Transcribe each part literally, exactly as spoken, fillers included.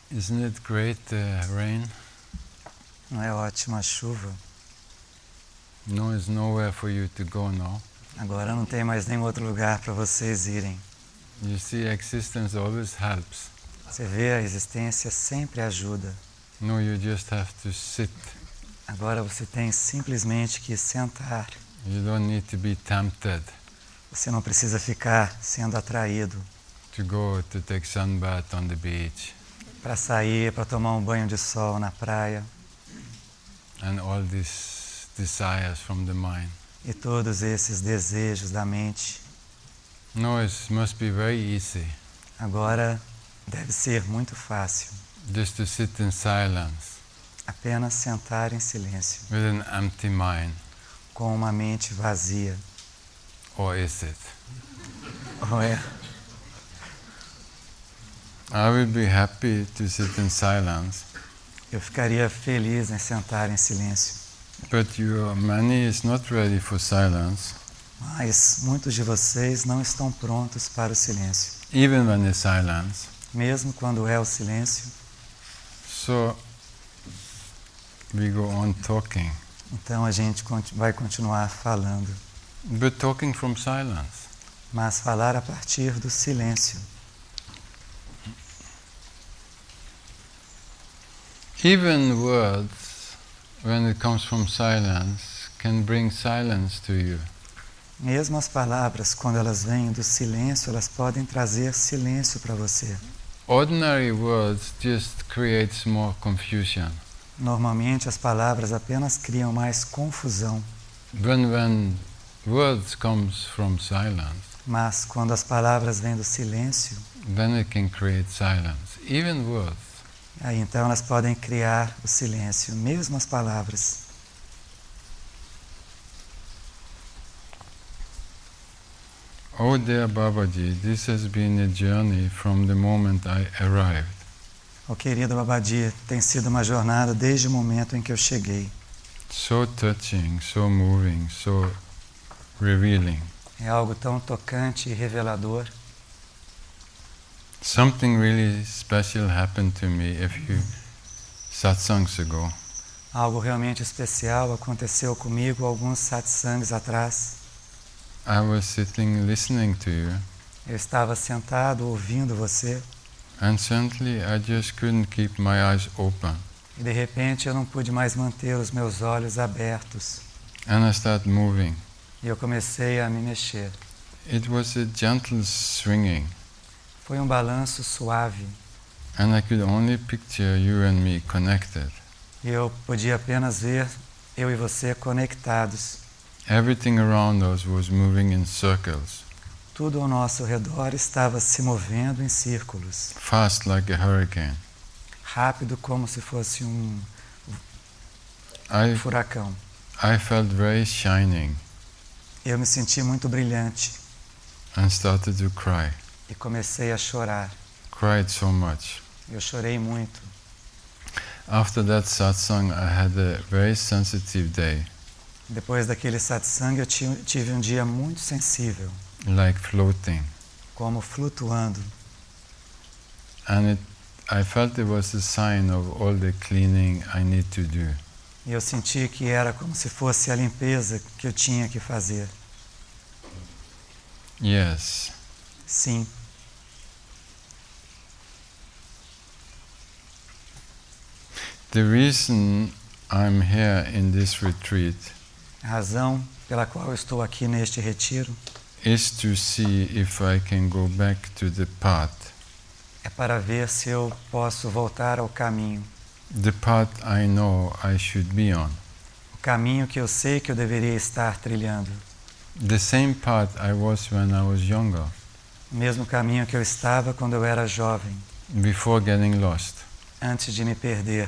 Isn't it great, uh, rain? Não é ótima a chuva? No, there's nowhere for you to go now. Agora não tem mais nenhum outro lugar para vocês irem. You see, existence always helps. Você vê, a existência sempre ajuda. No, you just have to sit. Agora você tem simplesmente que sentar. You don't need to be tempted Você não precisa ficar sendo atraído to go to take sunbath on the beach para sair, para tomar um banho de sol na praia and all these desires from the mind. e todos esses desejos da mente. No, it must be very easy Agora deve ser muito fácil just to sit in silence apenas sentar em silêncio with an empty mind. com uma mente vazia. Or is it? Ou é? I would be happy to sit in silence, Eu ficaria feliz em sentar em silêncio. but your many is not ready for silence, Mas muitos de vocês não estão prontos para o silêncio, even when it's silence. mesmo quando é o silêncio. So we go on talking, Então a gente conti- vai continuar falando, but talking from silence. mas falar a partir do silêncio. Even words, when it comes from silence, can bring silence to you. Mesmo as palavras, quando elas vêm do silêncio, elas podem trazer silêncio para você. Ordinary words just creates more confusion. Normalmente as palavras apenas criam mais confusão, When when words comes from silence, mas quando as palavras vêm do silêncio, then it can create silence. Even words. aí então elas podem criar o silêncio, mesmo as palavras. Oh dear Babaji, this has been a journey from the moment I arrived. Oh, querido Babaji, tem sido uma jornada desde o momento em que eu cheguei. So touching, so moving, so revealing. É algo tão tocante e revelador. Something really special happened to me a few satsangs ago. Algo realmente especial aconteceu comigo alguns satsangs atrás. I was sitting listening to you, Eu estava sentado ouvindo você and suddenly I just couldn't keep my eyes open. e de repente eu não pude mais manter os meus olhos abertos. And I started moving. E eu comecei a me mexer. It was a gentle swinging, Foi um balanço suave and I could only picture you and me connected. e eu podia apenas ver eu e você conectados. Everything around us was moving in circles, Tudo ao nosso redor estava se movendo em círculos, fast like a hurricane. rápido como se fosse um I, furacão. I felt very shining Eu me senti muito brilhante and started to cry. e comecei a chorar. Cried so much. Eu chorei muito. After that satsang, I had a very sensitive day, Depois daquele satsang eu ti- tive um dia muito sensível, like floating. como flutuando. And it, I felt it was a sign of all the cleaning I need to do. E eu senti que era como se fosse a limpeza que eu tinha que fazer. Yes. Sim. The reason I'm here in this retreat A razão pela qual eu estou aqui neste retiro is to see if I can go back to the path. é para ver se eu posso voltar ao caminho. The path I know I should be on. O caminho que eu sei que eu deveria estar trilhando. The same path I was when I was younger, O mesmo caminho que eu estava quando eu era jovem, before getting lost. antes de me perder.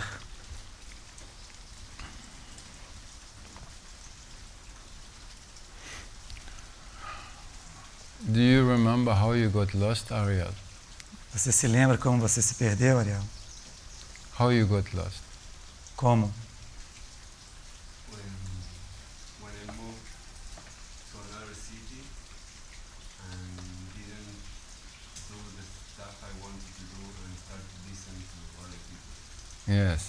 Do you remember how you got lost, Ariel? Você se lembra como você se perdeu, Ariel? How you got lost? Como? When, when I moved to another city and didn't do the stuff I wanted to do and started listening to other Yes.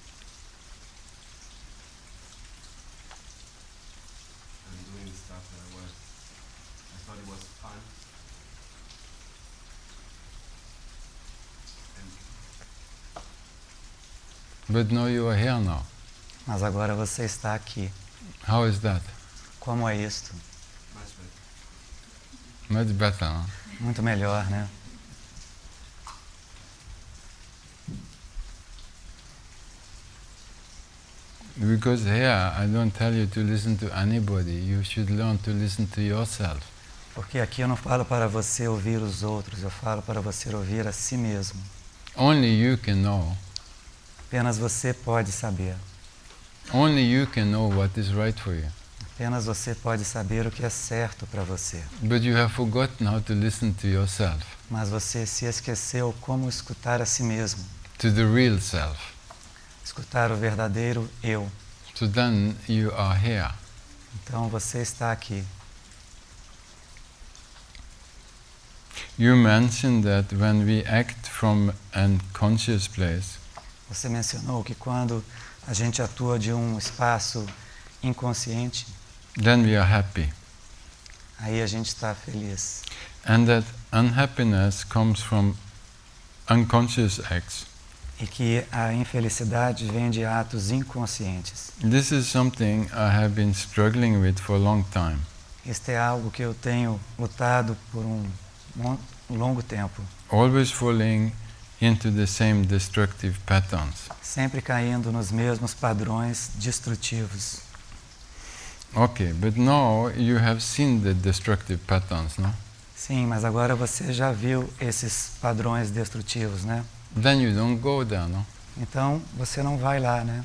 and doing stuff that I was, I thought it was fun. And But now you are here now. Mas agora você está aqui. How is that? Como é isto? much better. Much better, huh? Muito melhor, né? Because here I don't tell you to listen to anybody. You should learn to listen to yourself. Porque aqui eu não falo para você ouvir os outros, eu falo para você ouvir a si mesmo. Only you can know. Apenas você pode saber. Only you can know what is right for you. Apenas você pode saber o que é certo para você. But you have forgotten how to listen to yourself, Mas você se esqueceu como escutar a si mesmo. to the real self. Escutar o verdadeiro eu. So then you are here. Então você está aqui. You mentioned that when we act from an unconscious place, Você mencionou que quando a gente atua de um espaço inconsciente, then we are happy. aí a gente está feliz. And that unhappiness comes from unconscious acts. E que a infelicidade vem de atos inconscientes. This is something I have been struggling with for a long time. Este é algo que eu tenho lutado por um mon- longo tempo. Always falling into the same destructive patterns. Sempre caindo nos mesmos padrões destrutivos. Okay, but now you have seen the destructive patterns, no? Sim, mas agora você já viu esses padrões destrutivos, né? Then you don't go there, no? Então você não vai lá, né?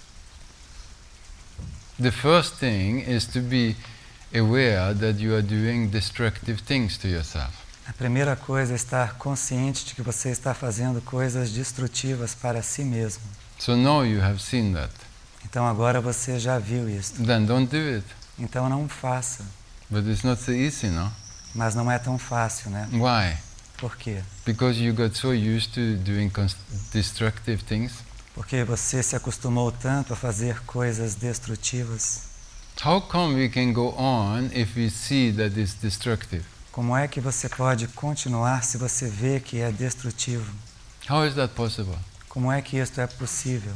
The first thing is to be aware that you are doing destructive things to yourself. A primeira coisa é estar consciente de que você está fazendo coisas destrutivas para si mesmo. So now you have seen that. Então agora você já viu isso. Then don't do it. Então não faça. But it's not so easy, no? Mas não é tão fácil, né? Why? Por quê? Because you got so used to doing cons- destructive things. Porque você se acostumou tanto a fazer coisas destrutivas. How come we can go on if we see that it's destructive? Como é que você pode continuar se você vê que é destrutivo? How is that possible? Como é que isto é possível?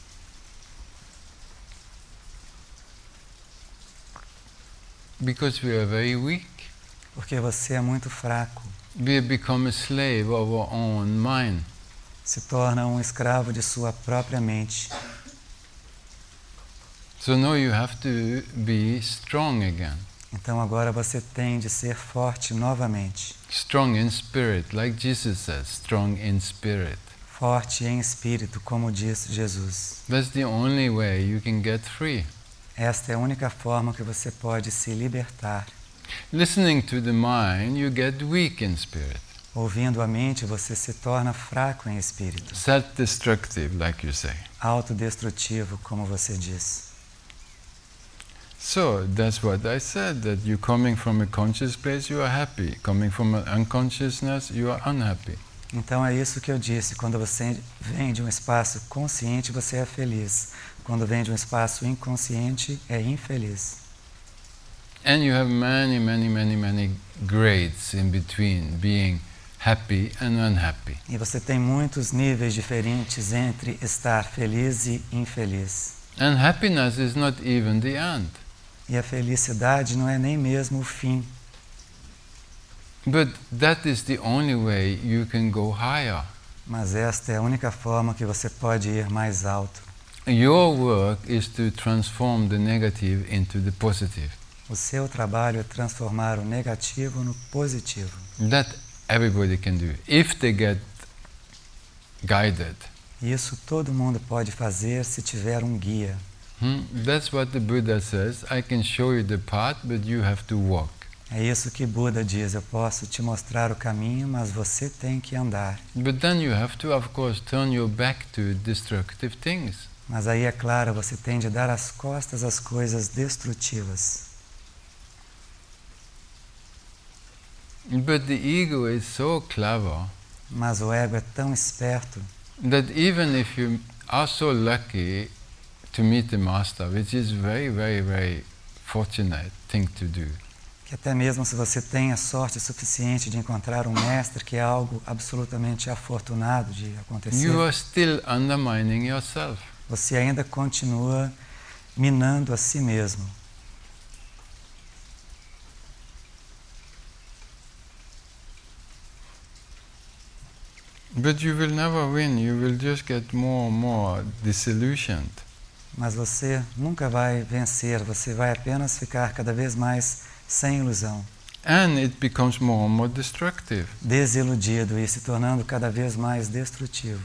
Because we are very weak. Porque você é muito fraco. We have become a slave of our own mind. Se torna um escravo de sua própria mente. So now you have to be strong again. Então agora você tem de ser forte novamente. Strong in spirit, like Jesus says, strong in spirit. Forte em espírito, como diz Jesus. That's the only way you can get free. Esta é a única forma que você pode se libertar. Listening to the mind, you get weak in spirit. Ouvindo a mente, você se torna fraco em espírito. Self-destructive, like you say. Autodestrutivo, como você diz. So that's what I said, that you coming from a conscious place, you are happy. Coming from an unconsciousness, you are unhappy. Então é isso que eu disse. Quando você vem de um espaço consciente, você é feliz. Quando vem de um espaço inconsciente, é infeliz. And you have many, many, many, many grades in between being happy and unhappy. E você tem muitos níveis diferentes entre estar feliz e infeliz. And happiness is not even the end. E a felicidade não é nem mesmo o fim. But that is the only way you can go higher. Mas esta é a única forma que você pode ir mais alto. Your work is to transform the negative into the positive. O seu trabalho é transformar o negativo no positivo. That everybody can do, if they get guided. E isso todo mundo pode fazer se tiver um guia. Hmm? That's what the Buddha says. I can show you the path, but you have to walk. É isso que Buda diz. Eu posso te mostrar o caminho, mas você tem que andar. But then you have to, of course, turn your back to destructive things. Mas aí, é claro, você tem de dar as costas às coisas destrutivas. But the ego is so clever Mas o ego é tão esperto that even if you are so lucky to meet the Master, which is very, very, very fortunate thing to do, que até mesmo se você tem a sorte suficiente de encontrar um mestre, que é algo absolutamente afortunado de acontecer, you are still undermining yourself. você ainda continua minando a si mesmo. But you will never win, you will just get more and more disillusioned. Mas você nunca vai vencer, você vai apenas ficar cada vez mais sem ilusão, And it becomes more and more destructive. desiludido e se tornando cada vez mais destrutivo.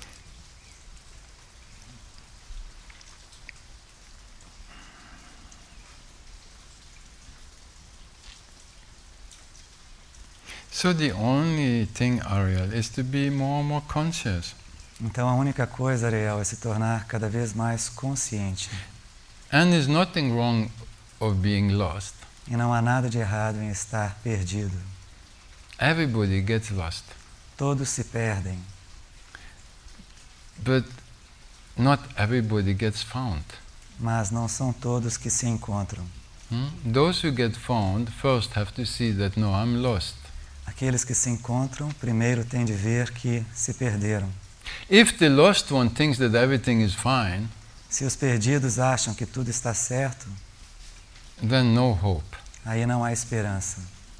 So the only thing, Ariel, is to be more and more conscious. Então a única coisa, Ariel, é se tornar cada vez mais consciente. And there's nothing wrong of being lost. E não há nada de errado em estar perdido. Everybody gets lost. Todos se perdem, But not everybody gets found. mas não são todos que se encontram. Hmm? Those who get found first have to see that, no, I'm lost. Aqueles que se encontram, primeiro têm de ver que se perderam. If the lost one thinks that everything is fine, Se os perdidos acham que tudo está certo, then no hope. aí não há esperança.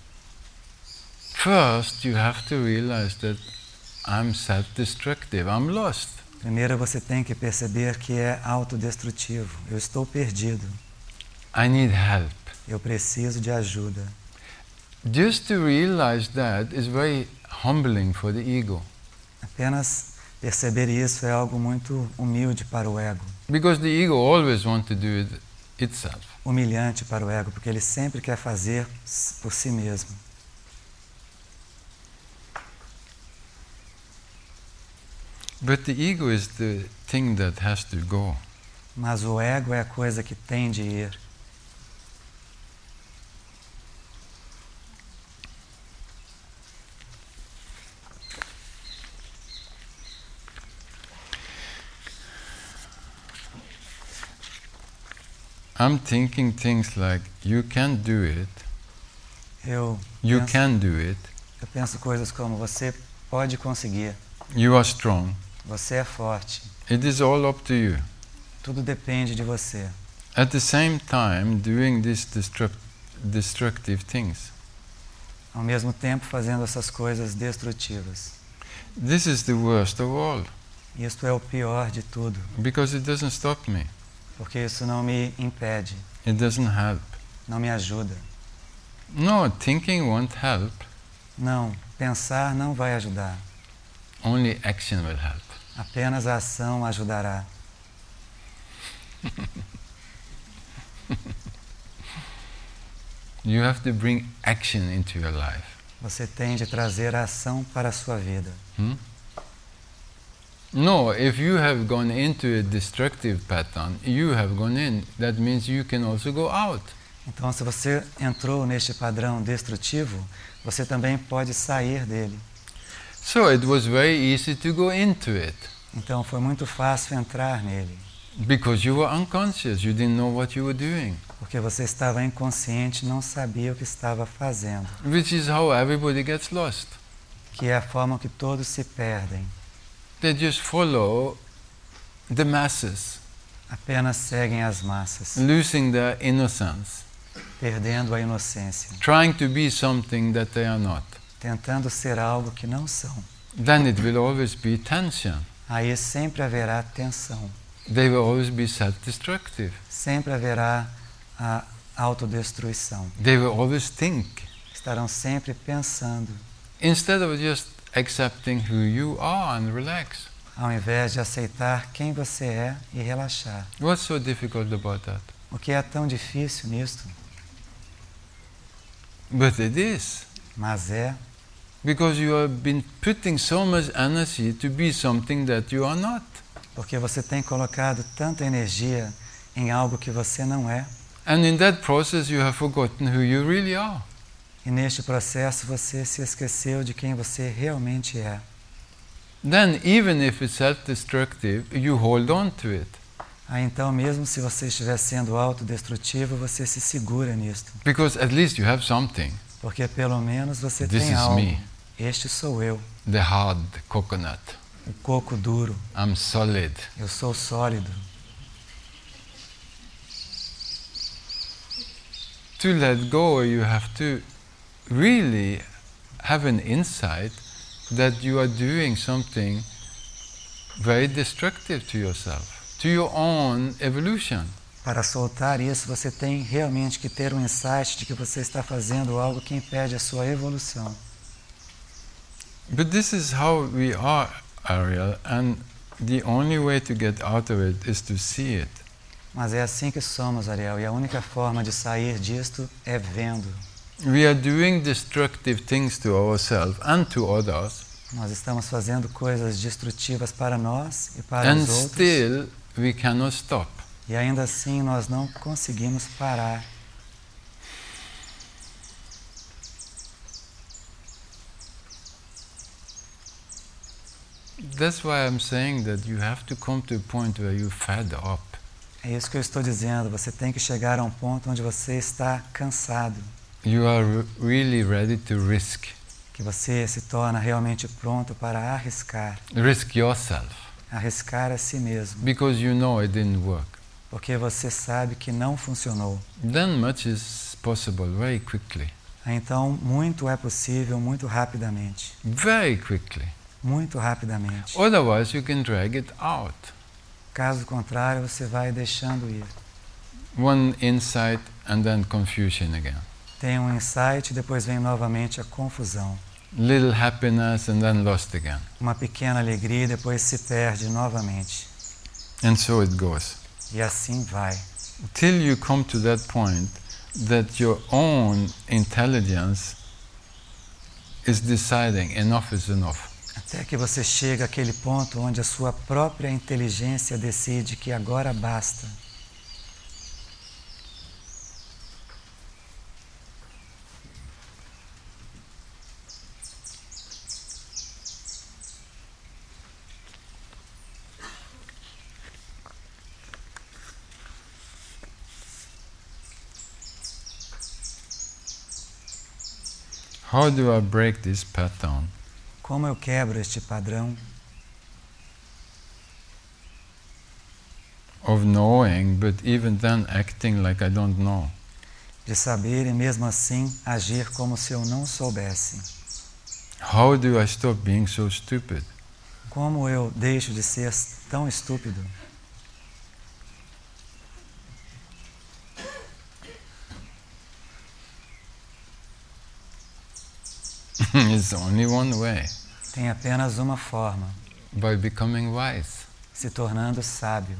First, you have to realize that I'm self-destructive, I'm lost. Primeiro você tem que perceber que é autodestrutivo. Eu estou perdido. I need help. Eu preciso de ajuda. Just to realize that is very humbling for the ego. Apenas perceber isso é algo muito humilde para o ego. Because the ego always wants to do it itself. Humilhante para o ego, porque ele sempre quer fazer por si mesmo. But the ego is the thing that has to go. Mas o ego é a coisa que tem de ir. I'm thinking things like, you can do it, Eu you penso, can do it, eu penso coisas como: você pode conseguir, you are strong. você é forte, It is all up to you. tudo depende de você. At the same time, doing these destruct- destructive things. Ao mesmo tempo fazendo essas coisas destrutivas. This is the worst of all, Isto é o pior de tudo, because it doesn't stop me. porque isso não me impede, It doesn't help. não me ajuda. No, thinking won't help. Não, pensar não vai ajudar. Only action will help. Apenas a ação ajudará. You have to bring action into your life. Você tem de trazer a ação para a sua vida. Hmm? No, if you have gone into a destructive pattern, you have gone in. That means you can also go out. Então, se você entrou neste padrão destrutivo, você também pode sair dele. So it was very easy to go into it, Então, foi muito fácil entrar nele, because you were unconscious. You didn't know what you were doing. porque você estava inconsciente, não sabia o que estava fazendo, Which is how everybody gets lost. que é a forma que todos se perdem. They just follow the masses, Apenas seguem as massas, losing their innocence, perdendo a inocência, trying to be something that they are not. tentando ser algo que não são. Then it will always be tension. Aí sempre haverá tensão, They will always be self-destructive. sempre haverá a autodestruição. They will always think, Estarão sempre pensando, instead of just accepting who you are and relax. ao invés de aceitar quem você é e relaxar. What's so difficult about that? O que é tão difícil nisto? But it is. Mas é Because you have been putting so much energy to be something that you are not. porque você tem colocado tanta energia em algo que você não é. And in that process you have forgotten who you really are. E neste processo você se esqueceu de quem você realmente é. then even if it's self-destructive, you hold on to it. Aí então, mesmo se você estiver sendo autodestrutivo, você se segura nisto. Because at least you have something. Porque pelo menos você This tem is algo. me. Este sou eu, The hard coconut. o coco duro. I'm solid. Eu sou sólido. To let go, you have to really have an insight that you are doing something very destructive to yourself, to your own evolution. Para soltar isso, você tem realmente que ter um insight de que você está fazendo algo que impede a sua evolução. But this is how we are, Ariel, and the only way to get out of it is to see it. Mas é assim que somos, Ariel, e a única forma de sair disto é vendo. We are doing destructive things to ourselves and to others, Nós estamos fazendo coisas destrutivas para nós e para and os outros, still we cannot stop. e ainda assim nós não conseguimos parar. That's why I'm saying that you have to come to a point where you're fed up. É isso que eu estou dizendo, você tem que chegar a um ponto onde você está cansado, You are re- really ready to risk. que você se torna realmente pronto para arriscar, Risk yourself. arriscar a si mesmo, Because you know it didn't work. porque você sabe que não funcionou. Then much is possible very quickly. Então, muito é possível, muito rapidamente, Very quickly. muito rapidamente. Otherwise you can drag it out. Caso contrário, você vai deixando ir. One insight and then confusion again. Tem um insight, depois vem novamente a confusão. Little happiness and then lost again. Uma pequena alegria, depois se perde novamente. And so it goes. E assim vai. Till you come to that point that your own intelligence is deciding enough is enough. Até que você chega àquele ponto onde a sua própria inteligência decide que agora basta. How do I break this pattern? Como eu quebro este padrão Of knowing, but even then acting like I don't know. de saber e mesmo assim agir como se eu não soubesse? How do I stop being so stupid? Como eu deixo de ser tão estúpido? It's only one way, Tem apenas uma forma, by becoming wise. se tornando sábio.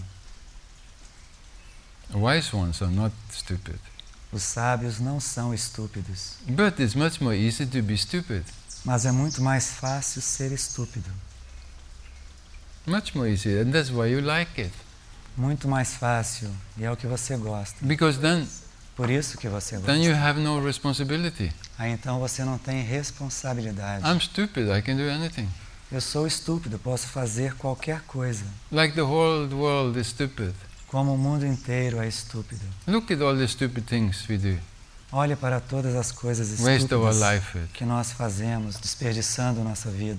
Wise ones are not stupid. Os sábios não são estúpidos, But it's much more easy to be stupid. mas é muito mais fácil ser estúpido. Much more easy, and that's why you like it. Muito mais fácil, e é o que você gosta. Because then, Por isso que você then you gosta. have no responsibility. Aí então você não tem responsabilidade. I'm stupid, I can do anything. Eu sou estúpido, posso fazer qualquer coisa. Like the whole world is stupid. Como o mundo inteiro é estúpido. Look at all the stupid things we do. Olhe para todas as coisas Waste our estúpidas life with. que nós fazemos, desperdiçando nossa vida.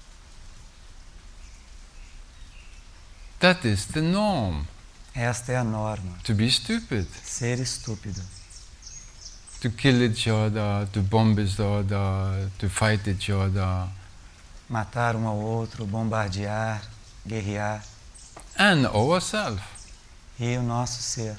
That is the norm, Esta é a norma, to be stupid. ser estúpido. To kill each other, to bomb each other, to fight each other. Matar um ao outro, bombardear, guerrear. And ourselves. E o nosso ser.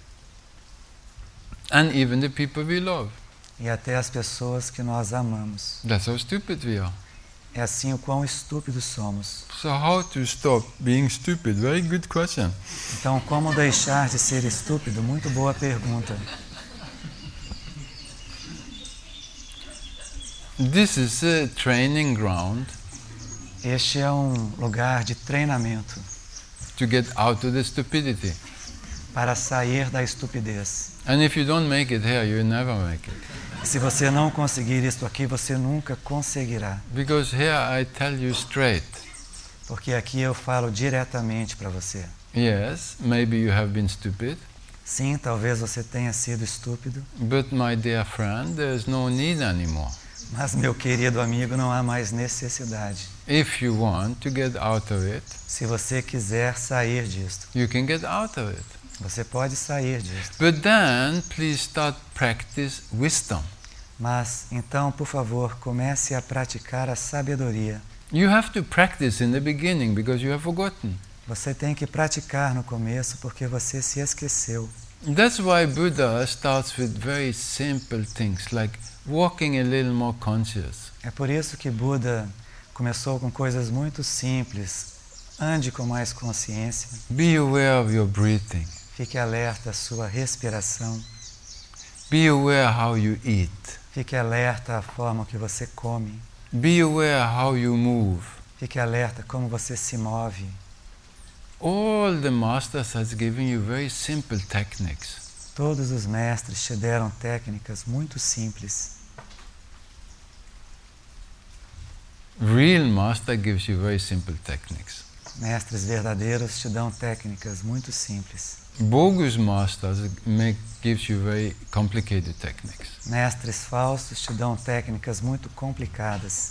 And even the people we love. E até as pessoas que nós amamos. That's how stupid we are. É assim o quão estúpidos somos. So how to stop being stupid? Very good question. Então, como deixar de ser estúpido? Muito boa pergunta. This is a training ground Este é um lugar de treinamento to get out of the stupidity. para sair da estupidez. And if you don't make it here, you never make it. Se você não conseguir isto aqui, você nunca conseguirá. Because here I tell you straight, Porque aqui eu falo diretamente para você. Yes, maybe you have been stupid, Sim, talvez você tenha sido estúpido, but my dear friend, there's no need anymore. mas, meu querido amigo, não há mais necessidade. If you want to get out of it, Se você quiser sair disto, you can get out of it. você pode sair disto. But then, please start practice wisdom. Mas, então, por favor, comece a praticar a sabedoria. You have to practice in the beginning because you have forgotten. Você tem que praticar no começo porque você se esqueceu. That's why Buddha starts with very simple things like walking a little more conscious. É por isso que Buda começou com coisas muito simples. Ande com mais consciência. Be aware of your breathing. Fique alerta à sua respiração. Be aware how you eat. Fique alerta à forma que você come. Be aware how you move. Fique alerta como você se move. All the masters has given you very simple techniques. Todos os mestres te deram técnicas muito simples. Real master gives you very simple techniques. Mestres verdadeiros te dão técnicas muito simples. Bogus masters make gives you very complicated techniques. Mestres falsos te dão técnicas muito complicadas.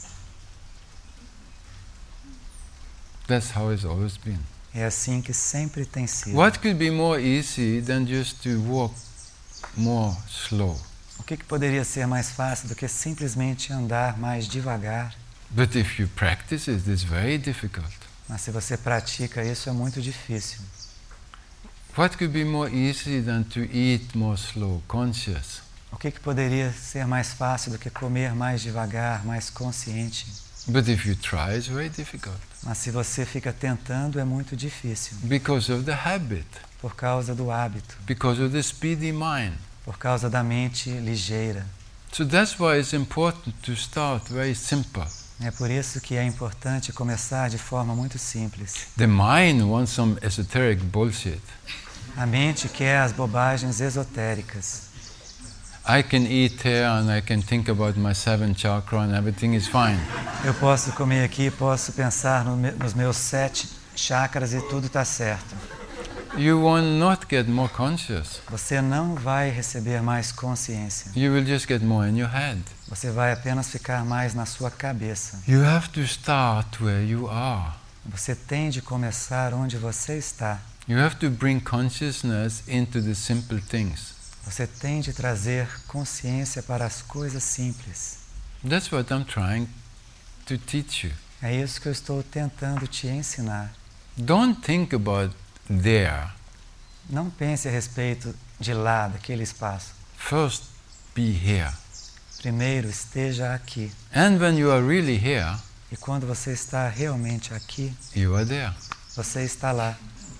That's how it's always been. É assim que sempre tem sido. What could be more easy than just to walk more slow? O que, que poderia ser mais fácil do que simplesmente andar mais devagar? But if you practice it, it's very difficult. Mas se você pratica isso, é muito difícil. What could be more easy than to eat more slow, conscious? O que, que poderia ser mais fácil do que comer mais devagar, mais consciente? But if you try, it's very difficult. Mas se você fica tentando, é muito difícil. Because of the habit, Por causa do hábito, because of the speedy mind. por causa da mente ligeira. So that's why it's important to start very simple. É por isso que é importante começar de forma muito simples. The mind wants some esoteric bullshit. A mente quer as bobagens esotéricas. I can eat here and I can think about my seventh chakra and everything is fine. Eu posso comer aqui, posso pensar no me- nos meus sete chakras e tudo está certo. You will not get more conscious. Você não vai receber mais consciência. You will just get more in your head. Você vai apenas ficar mais na sua cabeça. You have to start where you are. Você tem de começar onde você está. You have to bring consciousness into the simple things. Você tem de trazer consciência para as coisas simples. That's what I'm trying to teach you. É isso que eu estou tentando te ensinar. Don't think about there. Não pense a respeito de lá, daquele espaço. First, be here. Primeiro, esteja aqui. And when you are really here, E quando você está realmente aqui, you are there. você está lá.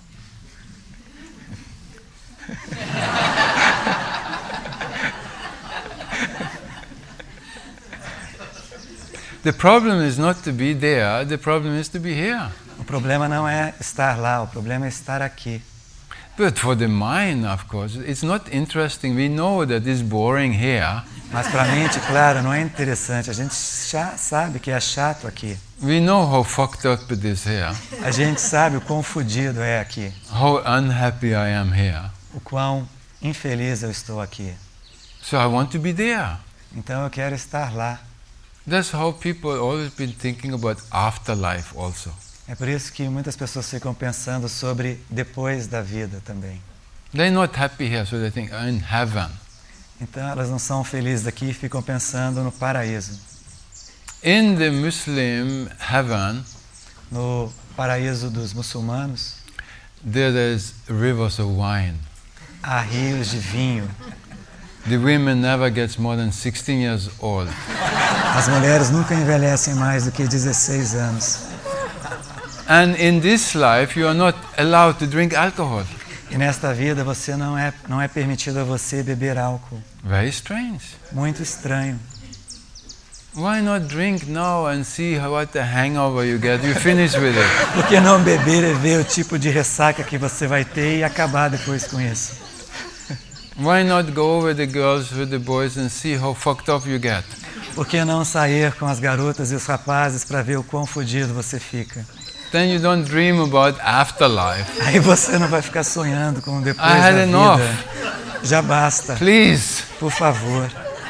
The problem is not to be there, the problem is to be here. O problema não é estar lá, o problema é estar aqui. But for the mind, of course, it's not interesting. We know that it's boring here. Mas para a mente, claro, não é interessante. A gente já sabe que é chato aqui. We know how fucked up it is here, A gente sabe o quão fodido é aqui. how unhappy I am here. O quão infeliz eu estou aqui. So I want to be there. Então eu quero estar lá. That's how people always been thinking about afterlife also. É por isso que muitas pessoas ficam pensando sobre depois da vida também. They're not happy here, so they think I'm in heaven. Então elas não são felizes aqui e ficam pensando no paraíso. In the Muslim heaven, No paraíso dos muçulmanos, there is rivers of wine. há rios de vinho. The women never gets more than sixteen years old. As mulheres nunca envelhecem mais do que dezesseis anos. And in this life, you are not allowed to drink alcohol. E nesta vida você não é, não é permitido a você beber álcool. Very strange. Muito estranho. Why not drink now and see how, what the hangover you get? You finish with it. Por que não beber e ver o tipo de ressaca que você vai ter e acabar depois com isso? Why not go with the girls, with the boys and see how fucked up you get? Por que não sair com as garotas e os rapazes para ver o quão fodido você fica? then you don't dream about afterlife. Aí você não vai ficar sonhando com depois I had da enough. vida. Já basta, Please. por favor.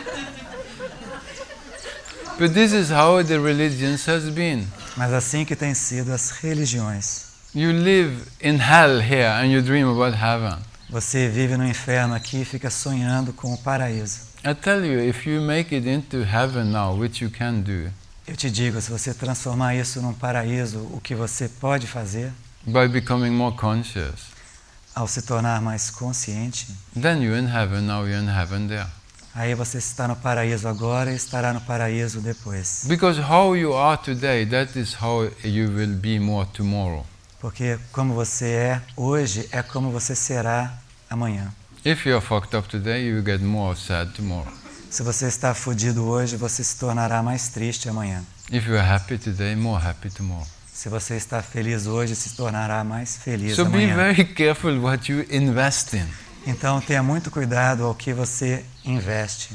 But this is how the religions has been. Mas assim que tem sido as religiões. You live in hell here and you dream about heaven. Você vive no inferno aqui e fica sonhando com o paraíso. I tell you, if you make it into heaven now, which you can do, Eu te digo, se você transformar isso num paraíso, o que você pode fazer by becoming more conscious, ao se tornar mais consciente, then you're in heaven, now you're in heaven there. aí você está no paraíso agora e estará no paraíso depois. Because how you are today, that is how you will be more tomorrow. Porque como você é hoje, é como você será amanhã. If you're fucked up today, you will get more sad tomorrow. Se você está fudido hoje, você se tornará mais triste amanhã. If you are happy today, more happy tomorrow. Se você está feliz hoje, se tornará mais feliz So be amanhã. very careful what you invest in. Então tenha muito cuidado ao que você investe.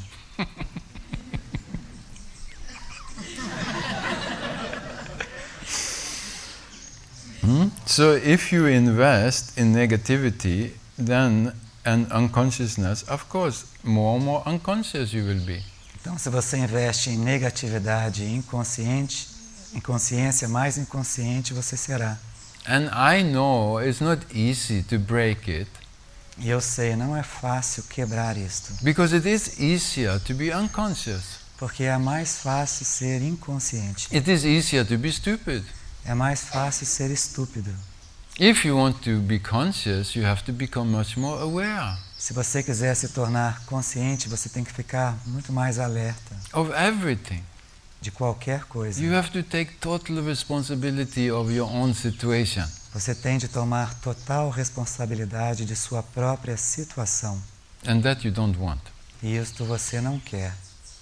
Hmm? So if you invest in negativity, then and unconsciousness, of course, more and more unconscious you will be. Então se você investe em negatividade inconsciente, inconsciência, mais inconsciente você será. And I know it's not easy to break it, E eu sei, não é fácil quebrar isto, because it is easier to be unconscious. porque é mais fácil ser inconsciente. It is easier to be stupid. É mais fácil ser estúpido. If you want to be conscious, you have to become much more aware Se você quiser se tornar consciente, você tem que ficar muito mais alerta of everything. de qualquer coisa. You have to take total responsibility of your own situation. Você tem de tomar total responsabilidade de sua própria situação. And that you don't want. E isto você não quer.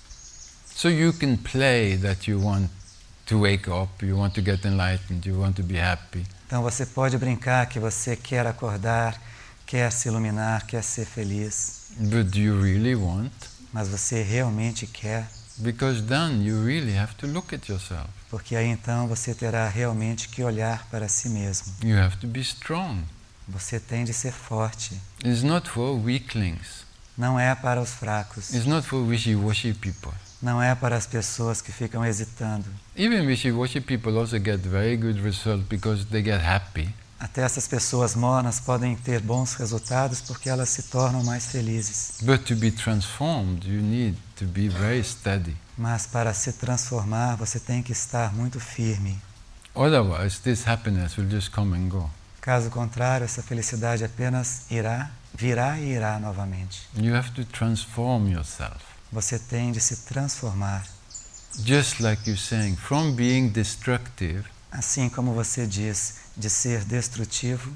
So you can play that you want to wake up, you want to get enlightened, you want to be happy. Então você pode brincar que você quer acordar, quer se iluminar, quer ser feliz, But do you really want? mas você realmente quer, Because then you really have to look at yourself. porque aí então você terá realmente que olhar para si mesmo. You have to be strong. Você tem de ser forte. It's not for weaklings. Não é para os fracos. It's not for wishy-washy people. Não é para as pessoas que ficam hesitando. Even wishy-washy people also get very good results because they get happy. Até essas pessoas mornas podem ter bons resultados porque elas se tornam mais felizes. But to be transformed, you need to be very steady. Mas para se transformar, você tem que estar muito firme. Otherwise, this happiness will just come and go. Caso contrário, essa felicidade apenas irá, virá e irá novamente. You have to transform yourself. Você tem de se transformar. Just like you're saying, from being destructive Assim como você diz, de ser destrutivo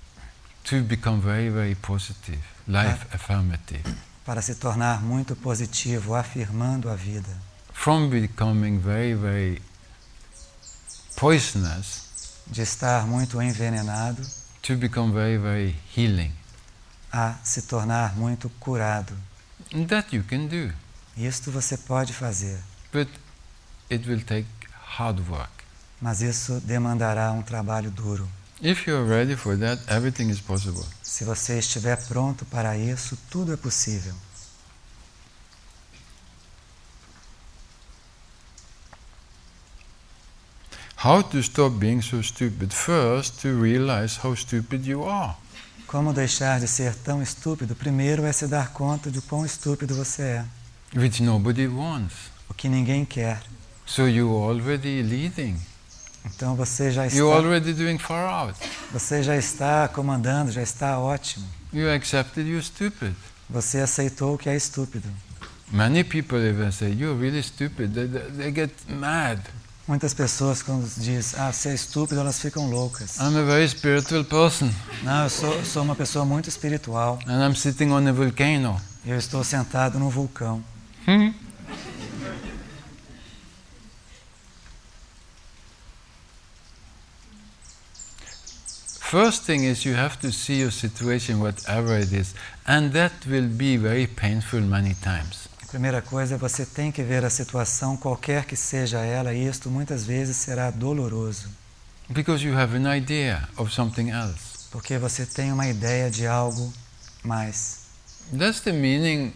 to become very, very positive, life affirmative. para se tornar muito positivo, afirmando a vida. From becoming very, very poisonous De estar muito envenenado to become very, very healing. a se tornar muito curado. And that you can do. Isto você pode fazer, But it will take hard work. mas isso demandará um trabalho duro. If you're ready for that, everything is possible. Se você estiver pronto para isso, tudo é possível. How to stop being so stupid? First, to realize how stupid you are. Como deixar de ser tão estúpido? Primeiro é se dar conta de quão estúpido você é, Which nobody wants. o que ninguém quer. So you're already leading. Então você já está, You're already doing far out. você já está comandando, já está ótimo. You accepted you're stupid. Você aceitou que é estúpido. Many people even say, you're really stupid. They, they, they get mad. Muitas pessoas quando dizem, ah, você é estúpido, elas ficam loucas. I'm a very spiritual person. Não, eu sou, sou uma pessoa muito espiritual. And I'm sitting on a volcano. Eu estou sentado num vulcão. Hmm? First thing is you have to see your situation, whatever it is, and that will be very painful many times. A primeira coisa é você tem que ver a situação, qualquer que seja ela, e isto muitas vezes será doloroso. Because you have an idea of something else. Porque você tem uma ideia de algo mais. That's the meaning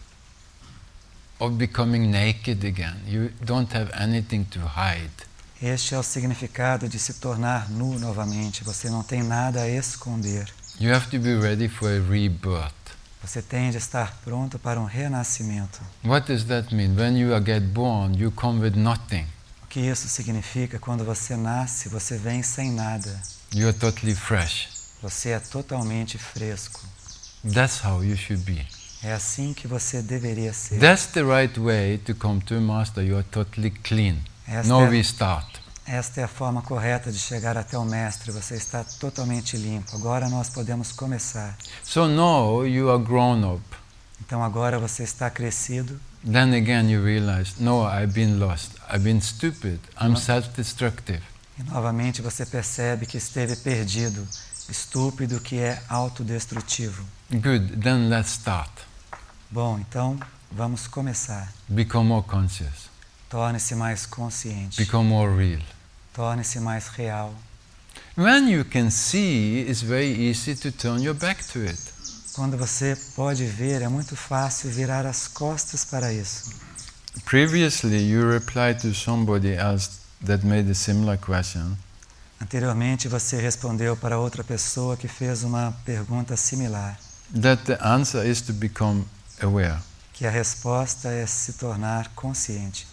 of becoming naked again. You don't have anything to hide. Este é o significado de se tornar nu novamente. Você não tem nada a esconder. You have to be ready for a rebirth. Você tem de estar pronto para um renascimento. What does that mean? When you get born, you come with nothing. O que isso significa? Quando você nasce, você vem sem nada. You are totally fresh. Você é totalmente fresco. That's how you should be. É assim que você deveria ser. That's the right way to come to a master. You are totally clean. Esta Now é, we start. esta é a forma correta de chegar até o mestre. Você está totalmente limpo. Agora nós podemos começar. So now you are grown up. Então agora você está crescido. Then again you realize, no, I've been lost. I've been stupid. I'm self-destructive. E novamente você percebe que esteve perdido, estúpido, que é autodestrutivo. Good, then let's start. Bom, então vamos começar. Become more conscious. Torne-se mais consciente. Become more real. Torne-se mais real. When you can see, it's very easy to turn your back to it. Quando você pode ver, é muito fácil virar as costas para isso. Previously, you replied to somebody else that made a similar question. Anteriormente, você respondeu para outra pessoa que fez uma pergunta similar. That the answer is to become aware. Que a resposta é se tornar consciente.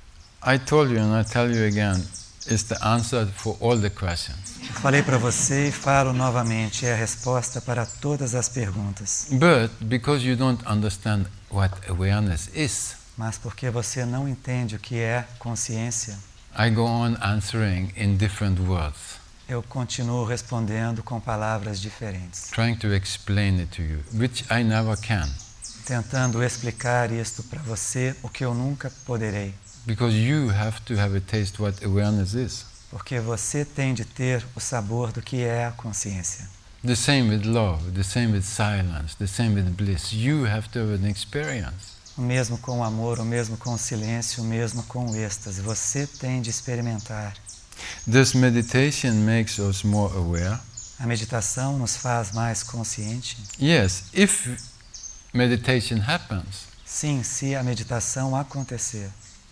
I told you and I tell you again, it's the answer for all the questions. Eu falei para você e falo novamente, é a resposta para todas as perguntas. But because you don't understand what awareness is, Mas porque você não entende o que é consciência, I go on answering in different words, eu continuo respondendo com palavras diferentes, trying to explain it to you, which I never can, tentando explicar isto para você, o que eu nunca poderei. because you have to have a taste what awareness is. Porque você tem de ter o sabor do que é a consciência. The same with love, the same with silence, the same with bliss. You have to have an experience. O mesmo com o amor, o mesmo com o silêncio, o mesmo com o êxtase. Você tem de experimentar. This meditation makes us more aware. A meditação nos faz mais consciente. Yes, if meditation happens. Sim, se a meditação acontecer.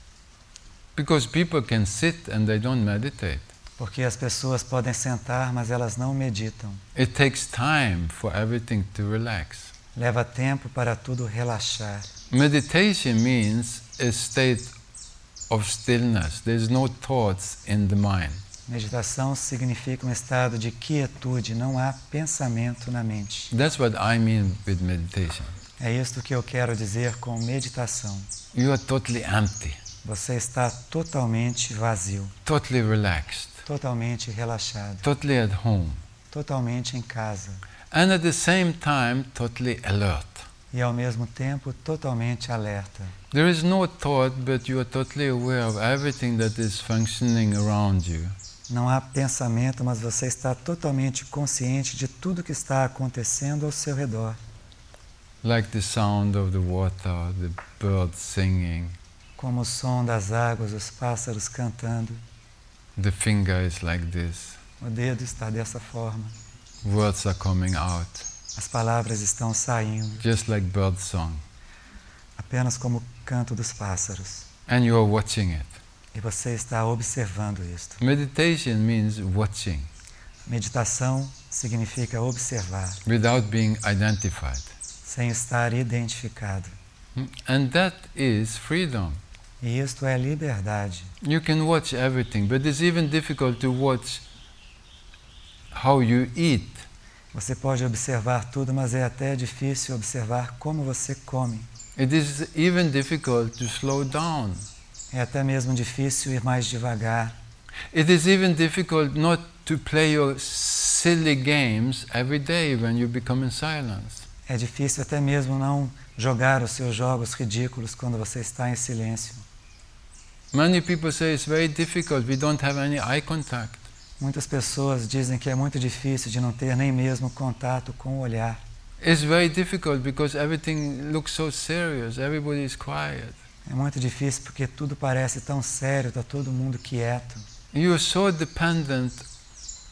Because people can sit and they don't meditate. Porque as pessoas podem sentar, mas elas não meditam. It takes time for everything to relax. Leva tempo para tudo relaxar. Meditation means a state of stillness. There's no thoughts in the mind. Meditação significa um estado de quietude, não há pensamento na mente. That's what I mean with meditation. É isto que eu quero dizer com meditação. You are totally empty, Você está totalmente vazio, totally relaxed, totalmente relaxado, totally at home, totalmente em casa and at the same time totally alert. e ao mesmo tempo totalmente alerta. There is no thought, but you are totally aware of everything that is functioning around you. Não há pensamento, mas você está totalmente consciente de tudo que está acontecendo ao seu redor. Like the sound of the water, the birds singing, Como o som das águas, os pássaros cantando. the finger is like this, O dedo está dessa forma. words are coming out, As palavras estão saindo, just like bird song, apenas como o canto dos pássaros. and you are watching it. E você está observando isto. Meditation means watching, Meditação significa observar, without being identified. sem estar identificado. And that is freedom. E isto é liberdade. You can watch everything, but it's even difficult to watch how you eat. Você pode observar tudo, mas é até difícil observar como você come. It is even difficult to slow down. É até mesmo difícil ir mais devagar. It is even difficult not to play your silly games every day when you become in silence. É difícil até mesmo não jogar os seus jogos ridículos quando você está em silêncio. Many people say it's very difficult, we don't have any eye contact. Muitas pessoas dizem que é muito difícil de não ter nem mesmo contato com o olhar. It's very difficult because everything looks so serious, everybody is quiet. É muito difícil porque tudo parece tão sério, está todo mundo quieto. You are so dependent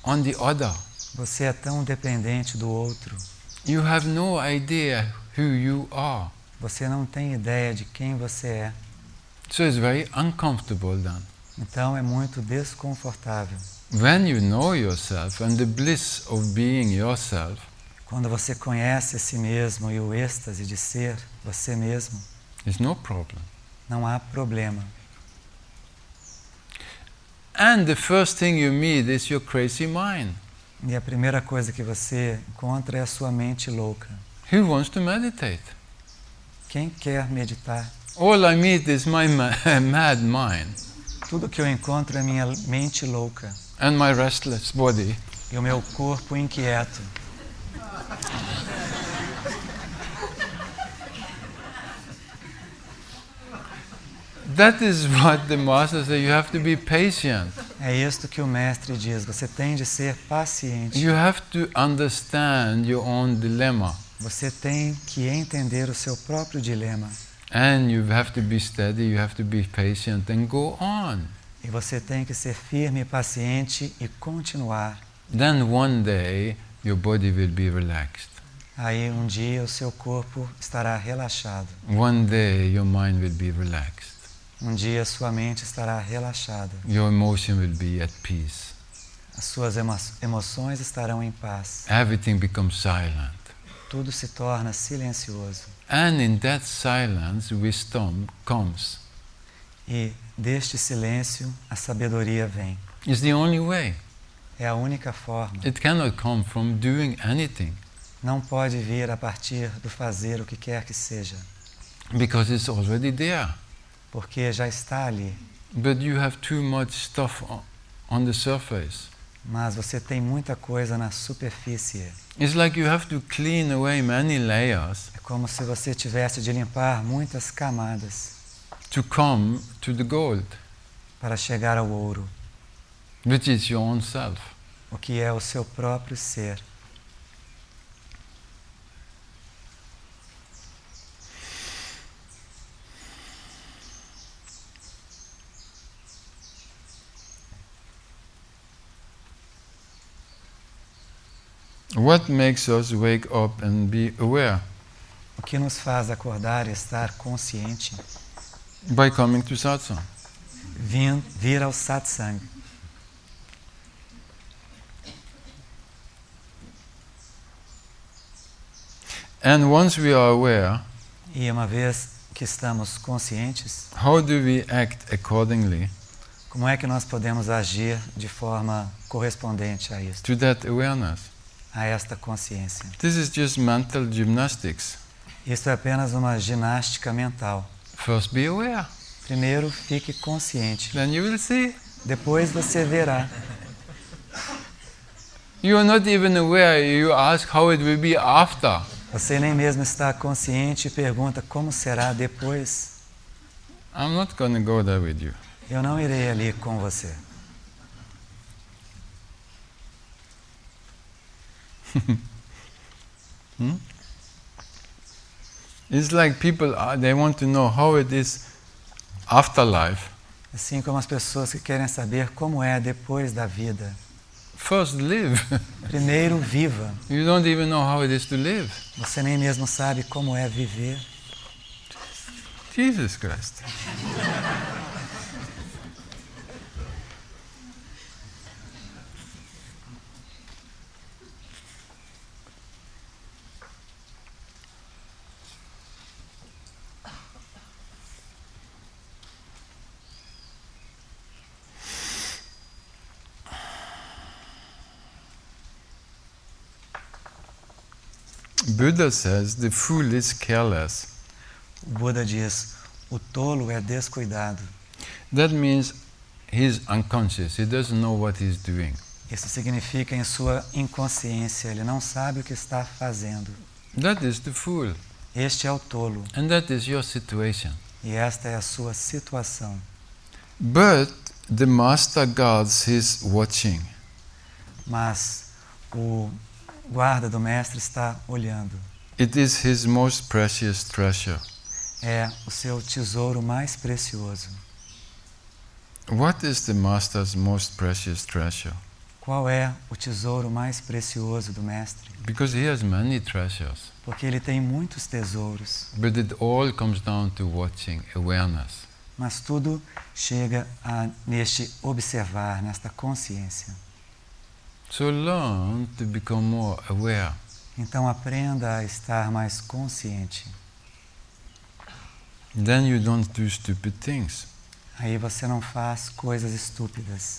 on the other. Você é tão dependente do outro. You have no idea who you are. Você não tem ideia de quem você é. So it's very uncomfortable then. Então é muito desconfortável. When you know yourself and the bliss of being yourself, Quando você conhece a si mesmo e o êxtase de ser você mesmo, it's no problem. não há problema. And the first thing you meet is your crazy mind. E a primeira coisa que você encontra é a sua mente louca. Who wants to meditate? Quem quer meditar? All I meet is my ma- mad mind Tudo que eu encontro é minha mente louca and my restless body. e o meu corpo inquieto. That is what the master says. You have to be patient. É isto que o mestre diz. Você tem de ser paciente. You have to understand your own dilemma. Você tem que entender o seu próprio dilema. And you have to be steady, you have to be patient and go on. E você tem que ser firme e paciente e continuar. Then one day your body will be relaxed. Aí um dia o seu corpo estará relaxado. One day your mind will be relaxed. Um dia sua mente estará relaxada. Your emotion will be at peace. As suas emo emoções estarão em paz. Everything becomes silent. Tudo se torna silencioso. And in that silence, wisdom comes. E deste silêncio a sabedoria vem. It's the only way. É a única forma. It cannot come from doing anything Não pode vir a partir do fazer o que quer que seja, because it's already there. porque já está ali. But you have too much stuff on, on the surface. Mas você tem muita coisa na superfície. It's like you have to clean away many layers É como se você tivesse de limpar muitas camadas to come to the gold, para chegar ao ouro, which is your own self. o que é o seu próprio ser. What makes us wake up and be aware? O que nos faz acordar e estar consciente? By coming to satsang. Vir, vir ao satsang. And once we are aware, E uma vez que estamos conscientes, how do we act accordingly como é que nós podemos agir de forma correspondente a isso, to that awareness? a esta consciência? This is just mental gymnastics. Isso é apenas uma ginástica mental. First be aware, Primeiro, fique consciente. then you will see. Depois você verá. You are not even aware, you ask how it will be after. Você nem mesmo está consciente e pergunta como será depois. I'm not going to go there with you. Eu não irei ali com você. Hmm? It's like people, uh, they want to know how it is afterlife. Assim como as pessoas que querem saber como é depois da vida. First live. Primeiro, viva. You don't even know how it is to live. Você nem mesmo sabe como é viver. Jesus Christ. Buddha says the fool is careless. O Buda diz, o tolo é descuidado. That means he's unconscious. He doesn't know what he's doing. Isso significa em sua inconsciência, ele não sabe o que está fazendo. That is the fool. Este é o tolo And that is your situation. e esta é a sua situação. But the master guards his watching. Mas o guarda do mestre está olhando. It is his most precious treasure. É o seu tesouro mais precioso. What is the master's most precious treasure? Qual é o tesouro mais precioso do Mestre? Because he has many treasures. Porque ele tem muitos tesouros, But it all comes down to watching, awareness. mas tudo chega a, neste observar, nesta consciência. So learn to become more aware. Então aprenda a estar mais consciente. Then you don't do stupid things. Aí você não faz coisas estúpidas.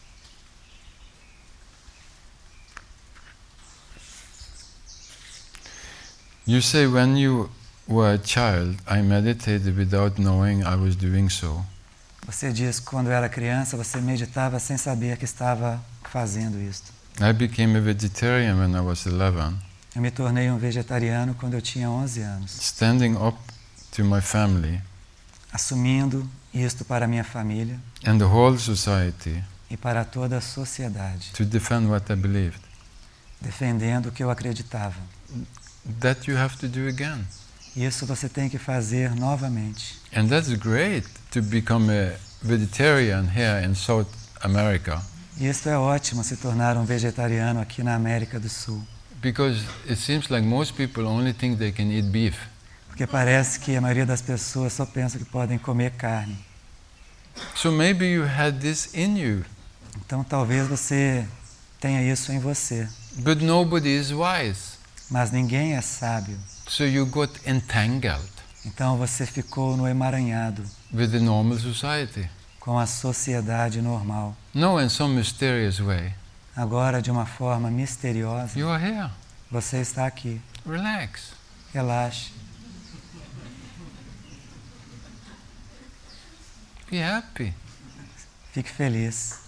You say, when you were a child, I meditated without knowing I was doing so. Você diz que quando era criança você meditava sem saber que estava fazendo isto. I became a vegetarian when I was eleven, Eu me tornei um vegetariano quando eu tinha onze anos, standing up to my family assumindo isto para a minha família and the whole society e para toda a sociedade, to defend what I believed. defendendo o que eu acreditava. That you have to do again. Isso você tem que fazer novamente. And that's great to become a vegetarian here in South America, E isso é ótimo, se tornar um vegetariano aqui na América do Sul. because it seems like most people only think they can eat beef. Porque parece que a maioria das pessoas só pensa que podem comer carne. So maybe you had this in you, Então talvez você tenha isso em você. but nobody is wise. Mas ninguém é sábio. So you got entangled Então você ficou no emaranhado with the normal society. com a sociedade normal. No, in some mysterious way. Agora, de uma forma misteriosa, You are here. você está aqui. Relax. Relaxe. Be happy. Fique feliz.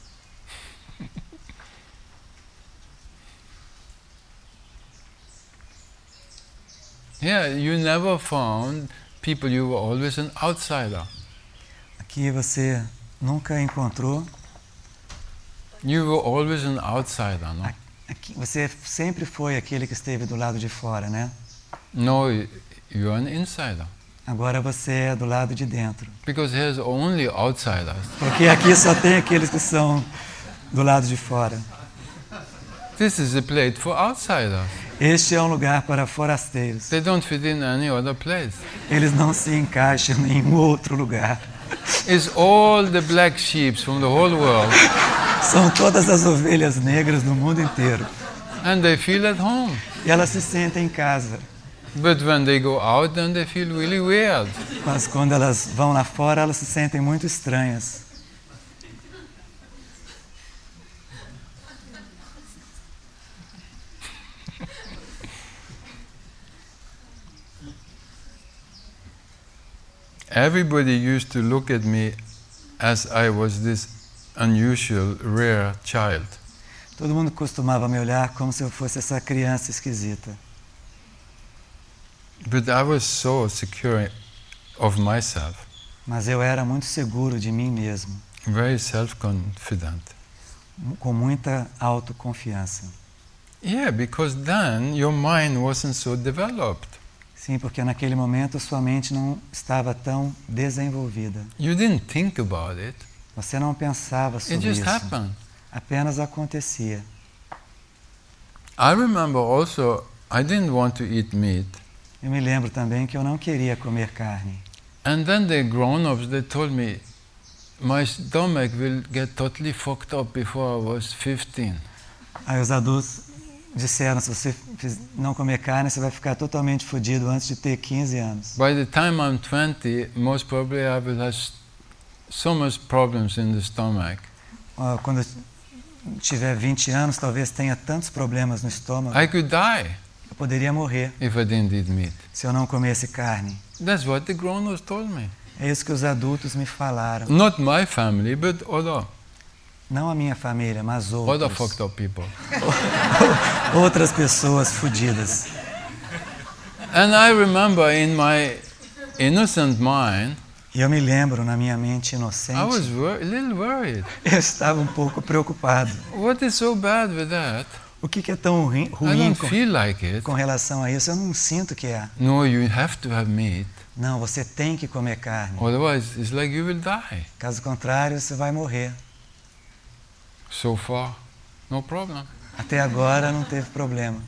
Yeah, you never found people, you were always an outsider. Aqui você nunca encontrou. You were always an outsider, no? Aqui, você sempre foi aquele que esteve do lado de fora, né? No, you're an insider. Agora você é do lado de dentro. Because here's only outsiders. Porque aqui só tem aqueles que são do lado de fora. This is a place for outsiders. Este é um lugar para forasteiros. They don't fit in any other place. Eles não se encaixam em nenhum outro lugar. It's all the black sheep from the whole world. São todas as ovelhas negras do mundo inteiro. And they feel at home. E elas se sentem em casa. But when they go out, then they feel really weird. Mas quando elas vão lá fora, elas se sentem muito estranhas. Everybody used to look at me as I was this unusual, rare child. Todo mundo costumava me olhar como se eu fosse essa criança esquisita. But I was so secure of myself, Mas eu era muito seguro de mim mesmo, very self-confident. com muita autoconfiança. Yeah, because then your mind wasn't so developed. Sim, porque naquele momento sua mente não estava tão desenvolvida. You didn't think about it. Você não pensava It sobre just isso. happened. Apenas acontecia. I remember also, I didn't want to eat meat. Eu me lembro também que eu não queria comer carne. And then the grown-ups, they told me, my stomach will get totally fucked up before I was fifteen. Aí os adultos disseram, se você fiz- não comer carne, você vai ficar totalmente fodido antes de ter quinze anos. By the time I'm twenty, most probably I will have s- so much problems in the stomach. Ó, quando eu tiver vinte anos, talvez tenha tantos problemas no estômago, I could die eu poderia morrer if I didn't eat meat. se eu não comesse carne. That's what the grown-ups told me. É isso que os adultos me falaram. Not my family, but other, Não a minha família, mas other outros. fucked up people. Outras pessoas fodidas. And I remember in my innocent mind, E eu me lembro, na minha mente I was inocente, wor- a little worried. eu estava um pouco preocupado. What is so bad with that? O que, que é tão ruim, I ruim don't com, feel like it. com relação a isso? Eu não sinto que é. No, you have to have meat. Não, você tem que comer carne. Otherwise, it's like you will die. Caso contrário, você vai morrer. So far. no problem. Até agora não teve problema.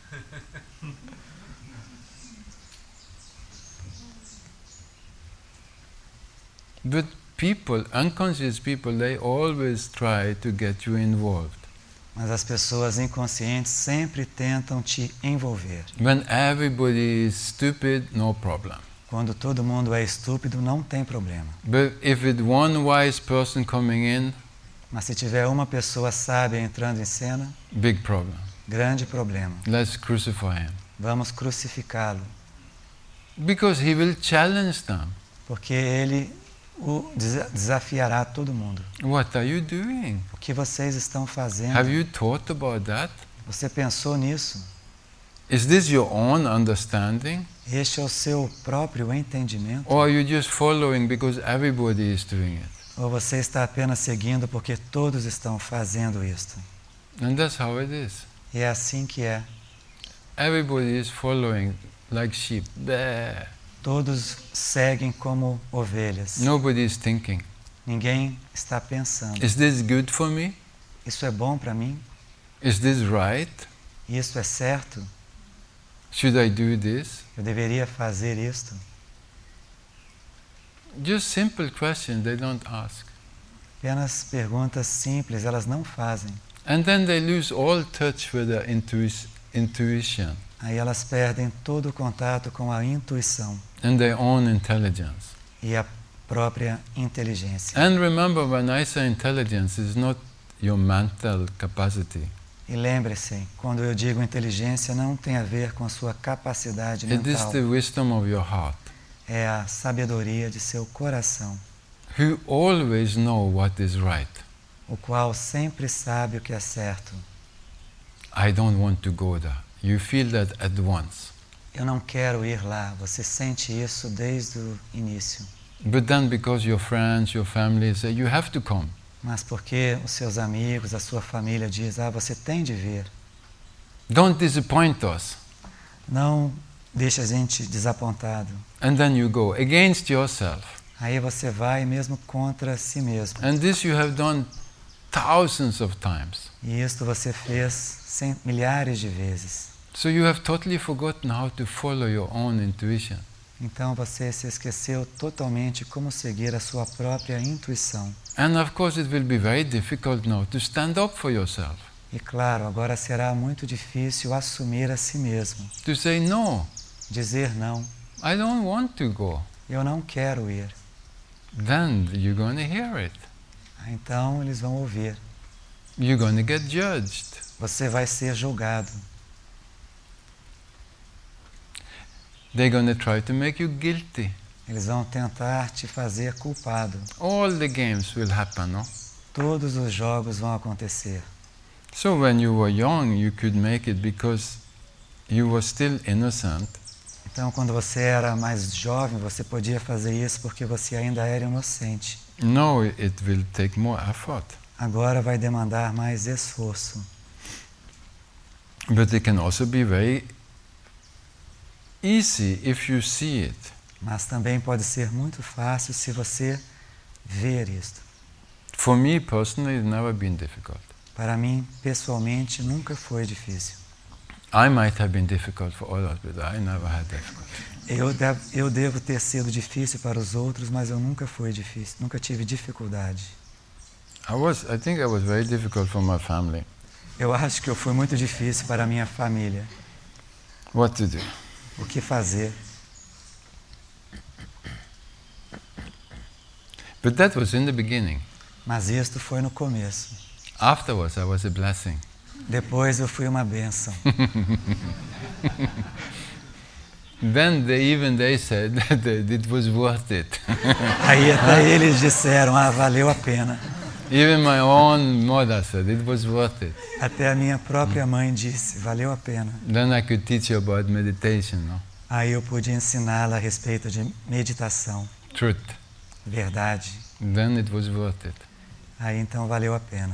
But people, unconscious people, they always try to get you involved. Mas as pessoas inconscientes sempre tentam te envolver. When everybody is stupid, no problem. Quando todo mundo é estúpido, não tem problema. But if it's one wise person coming in, Mas se tiver uma pessoa sábia entrando em cena, big problem. grande problema. Let's crucify him. Vamos crucificá-lo. Because he will challenge them. Porque ele o desa- desafiará todo mundo. What are you doing? O que vocês estão fazendo? Have you thought about that? Você pensou nisso? Is this your own understanding? Este é o seu próprio entendimento? Or are you just following because everybody is doing it? Ou você está apenas seguindo porque todos estão fazendo isto? And that's how it is. E é assim que é. Everybody is following like sheep. Bleh. Todos seguem como ovelhas. Nobody is thinking. Ninguém está pensando. Is this good for me? Isso é bom para mim? Is this right? Isso é certo? Should I do this? Eu deveria fazer isto? Just simple questions they don't ask. Apenas perguntas simples, elas não fazem. And then they lose all touch with their intui- intuition Aí elas perdem todo o contato com a intuição and their own intelligence. e a própria inteligência. And remember, when I say intelligence, it's not your mental capacity. E lembre-se, quando eu digo inteligência, não tem a ver com a sua capacidade It is mental. the wisdom of your heart, É a sabedoria de seu coração, who always know what is right. o qual sempre sabe o que é certo. I don't want to go there. You feel that at once. Eu não quero ir lá. Você sente isso desde o início. But then because your friends, your family say, you have to come. Mas porque os seus amigos, a sua família diz, ah, você tem de vir. Don't disappoint us. Não deixe a gente desapontado. And then you go against yourself. Aí você vai mesmo contra si mesmo. And this you have done thousands of times. E isto você fez cem, milhares de vezes. So you have totally forgotten how to follow your own intuition. Então você se esqueceu totalmente como seguir a sua própria intuição. And of course it will be very difficult now to stand up for yourself. E claro, agora será muito difícil assumir a si mesmo. To say no, Dizer não, I don't want to go. eu não quero ir. Then you're going to hear it. Então eles vão ouvir. You're going to get judged. Você vai ser julgado. They're going to try to make you guilty. Eles vão tentar te fazer culpado. All the games will happen, no? Todos os jogos vão acontecer. So when you were young, you could make it because you were still innocent. Então, quando você era mais jovem, você podia fazer isso porque você ainda era inocente. Now it will take more effort. Agora vai demandar mais esforço. But it can also be very easy if you see it. Mas também pode ser muito fácil se você ver isto. For me personally, it's never been difficult. Para mim, pessoalmente, nunca foi difícil. I might have been difficult for others, but I never had difficulty. Eu devo, eu devo ter sido difícil para os outros, mas eu nunca fui difícil, nunca tive dificuldade. I was, I think I was very difficult for my family. Eu acho que eu fui muito difícil para a minha família. What to do? O que fazer? But that was in the beginning. Mas isto foi no começo. Afterwards, I was a blessing. Depois eu fui uma bênção. Then they, even they said that it was worth it. Aí até eles disseram, ah, valeu a pena. Even my own mother said it was worth it. Até a minha própria mãe disse, valeu a pena. Then I could teach you about meditation, no? Aí eu pude ensiná-la a respeito de meditação, Truth. verdade. Then it was worth it. Aí então valeu a pena.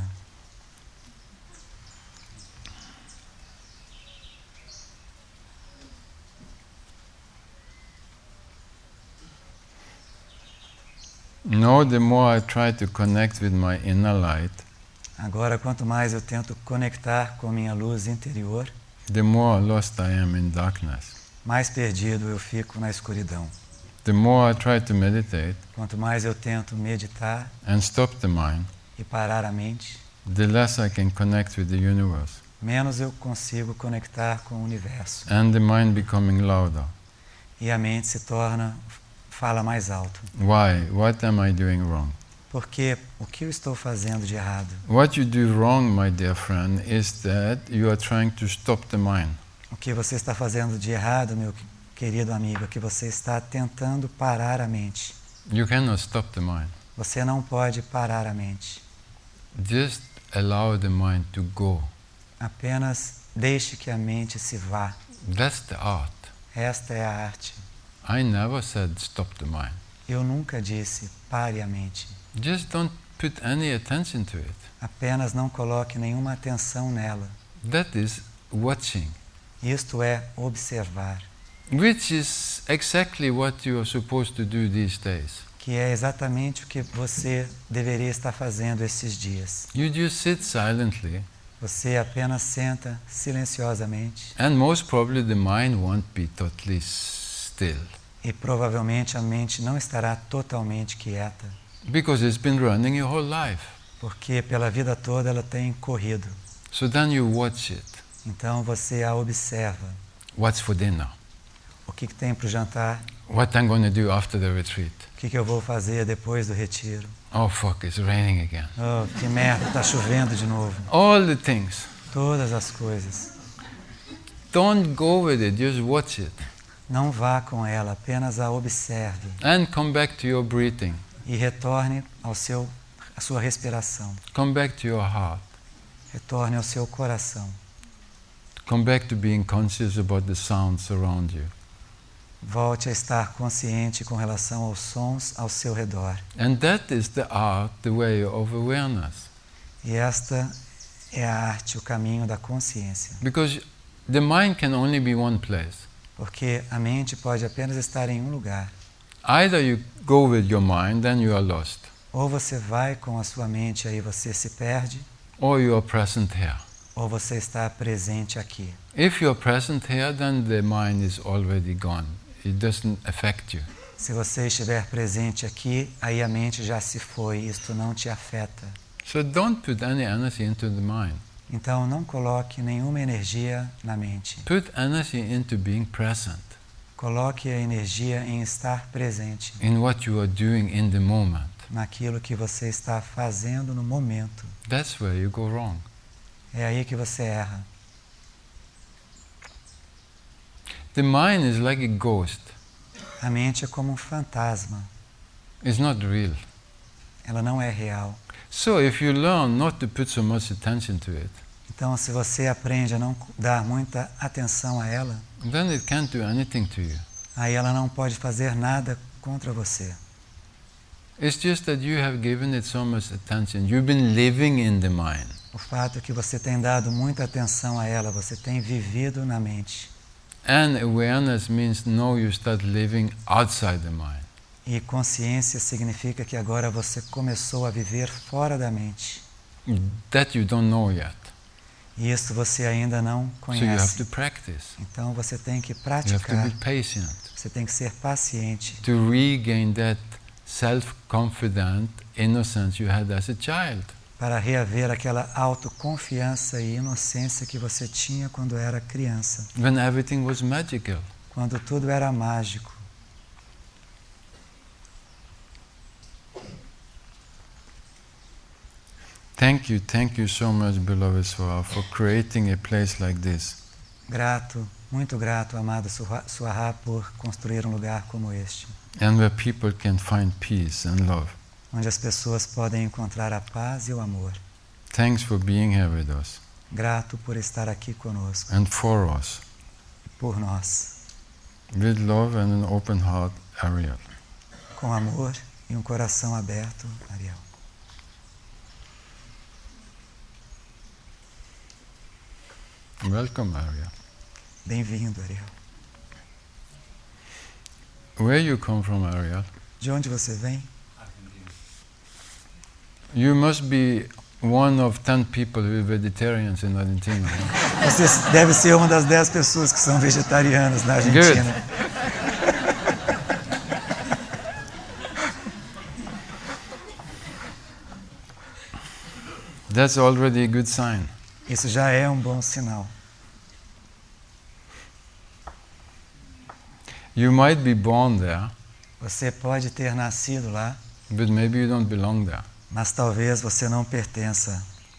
Now the more I try to connect with my inner light, Agora, quanto mais eu tento conectar com minha luz interior, the more lost I am in darkness. mais perdido eu fico na escuridão. The more I try to meditate Quanto mais eu tento meditar and stop the mind, e parar a mente, the less I can connect with the universe. menos eu consigo conectar com o universo. And the mind becoming louder. E a mente se torna, fala mais alto. Why? What am I doing wrong? Porque o que eu estou fazendo de errado? What you do wrong, my dear friend, is that you are trying to stop the mind. O que você está fazendo de errado, meu querido amigo, é que você está tentando parar a mente. You cannot stop the mind. Você não pode parar a mente. Just allow the mind to go. Apenas deixe que a mente se vá. That's the art. Esta é a arte. I never said stop the mind. Eu nunca disse pare a mente. Just don't put any attention to it. Apenas não coloque nenhuma atenção nela. That is watching, Isto é observar, which is exactly what you are supposed to do these days. que é exatamente o que você deveria estar fazendo esses dias. You just sit silently, Você apenas senta silenciosamente and most probably the mind won't be totally still, e provavelmente a mente não estará totalmente quieta, because it's been running your whole life. porque pela vida toda ela tem corrido. So then you watch it. Então você a observa. What's for dinner? O que, que tem para o jantar? What I'm going to do after the retreat? O que, que eu vou fazer depois do retiro? Oh fuck, it's raining again. Oh, que merda, está chovendo de novo. All the things. Todas as coisas. Don't go with it, just watch it. Não vá com ela, apenas a observe And come back to your breathing. e retorne ao seu, à sua respiração. Come back to your heart. Retorne ao seu coração. Come back to being conscious about the sounds around you. Volte a estar consciente com relação aos sons ao seu redor. And that is the art, the way of awareness. E esta é a arte, o caminho da consciência. Because the mind can only be one place. Porque a mente pode apenas estar em um lugar. Either you go with your mind, then you are lost. Ou você vai com a sua mente, aí você se perde, Or you are present here. ou você está presente aqui. If you are present here, then the mind is already gone. It doesn't affect you. Se você estiver presente aqui, aí a mente já se foi, isto não te afeta. So don't put any energy into the mind. Então não coloque nenhuma energia na mente. Put energy into being present, Coloque a energia em estar presente, in what you are doing in the moment. naquilo que você está fazendo no momento. That's where you go wrong. É aí que você erra. The mind is like a ghost. A mente é como um fantasma. It's not real. Ela não é real. So if you learn not to put so much attention to it, Então, se você aprende a não dar muita atenção a ela, then it can't do anything to you. aí ela não pode fazer nada contra você. It's just that you have given it so much attention. You've been living in the mind. O fato é que você tem dado muita atenção a ela, você tem vivido na mente. And awareness means now you start living outside the mind. E consciência significa que agora você começou a viver fora da mente. That you don't know yet. E isso você ainda não So you have conhece. to practice. Então você tem que You have to praticar, be patient. você tem que ser paciente To regain that self-confident innocence you had as a child. para reaver aquela autoconfiança e inocência que você tinha quando era criança, When everything was magical. quando tudo era mágico. Thank you, thank you so much, beloved Swara, for creating a place like this. Grato, muito grato, amado Suará, por construir um lugar como este, And where people can find peace and love. onde as pessoas podem encontrar a paz e o amor. Thanks for being here with us Grato por estar aqui conosco, and for us. por nós, With love and an open heart, Ariel. com amor e um coração aberto, Ariel. Welcome, Ariel. Bem-vindo, Ariel. Where you come from, Ariel? De onde você vem? You must be one of ten people who are vegetarians in Argentina. Você deve ser uma das dez pessoas que são vegetarianas na Argentina. That's already a good sign. Isso já é um bom sinal. You might be born there, Você pode ter nascido lá, but maybe you don't belong there. mas talvez você não pertença.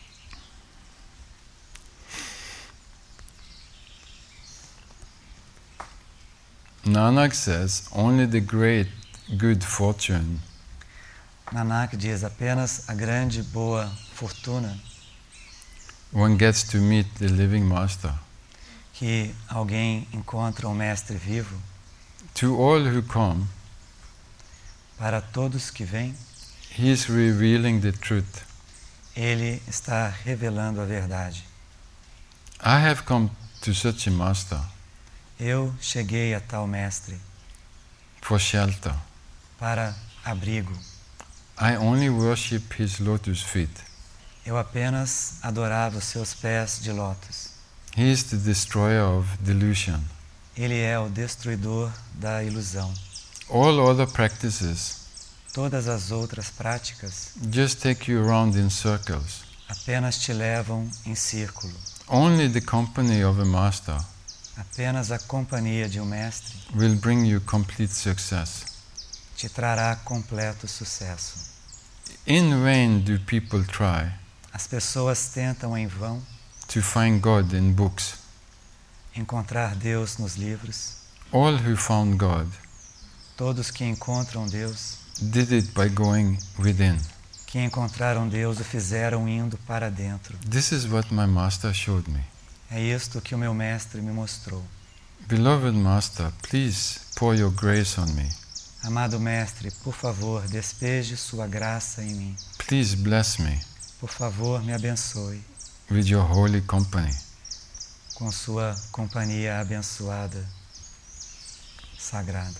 Nanak says, only the great good fortune Nanak diz, apenas a grande boa fortuna one gets to meet the living master. que alguém encontra um mestre vivo. To all who come, Para todos que vêm, he is revealing the truth. ele está revelando a verdade. I have come to such a master Eu cheguei a tal mestre for shelter. para abrigo. I only worship his lotus feet. Eu apenas adorava os seus pés de lótus. He is the destroyer of delusion. Ele é o destruidor da ilusão. All other practices Todas as outras práticas just take you around in circles. apenas te levam em círculo. Only the company of a master Apenas a companhia de um mestre will bring you complete success. te trará completo sucesso. In vain do people try As pessoas tentam em vão to find God in books. encontrar Deus nos livros. All who found God Todos que encontram Deus, did it by going within. que encontraram Deus, o fizeram indo para dentro. This is what my master showed me. É isto que o meu mestre me mostrou. Beloved master, please pour your grace on me. Amado mestre, por favor, despeje sua graça em mim. Please bless me Por favor, me abençoe with your holy company. com sua companhia abençoada, sagrada.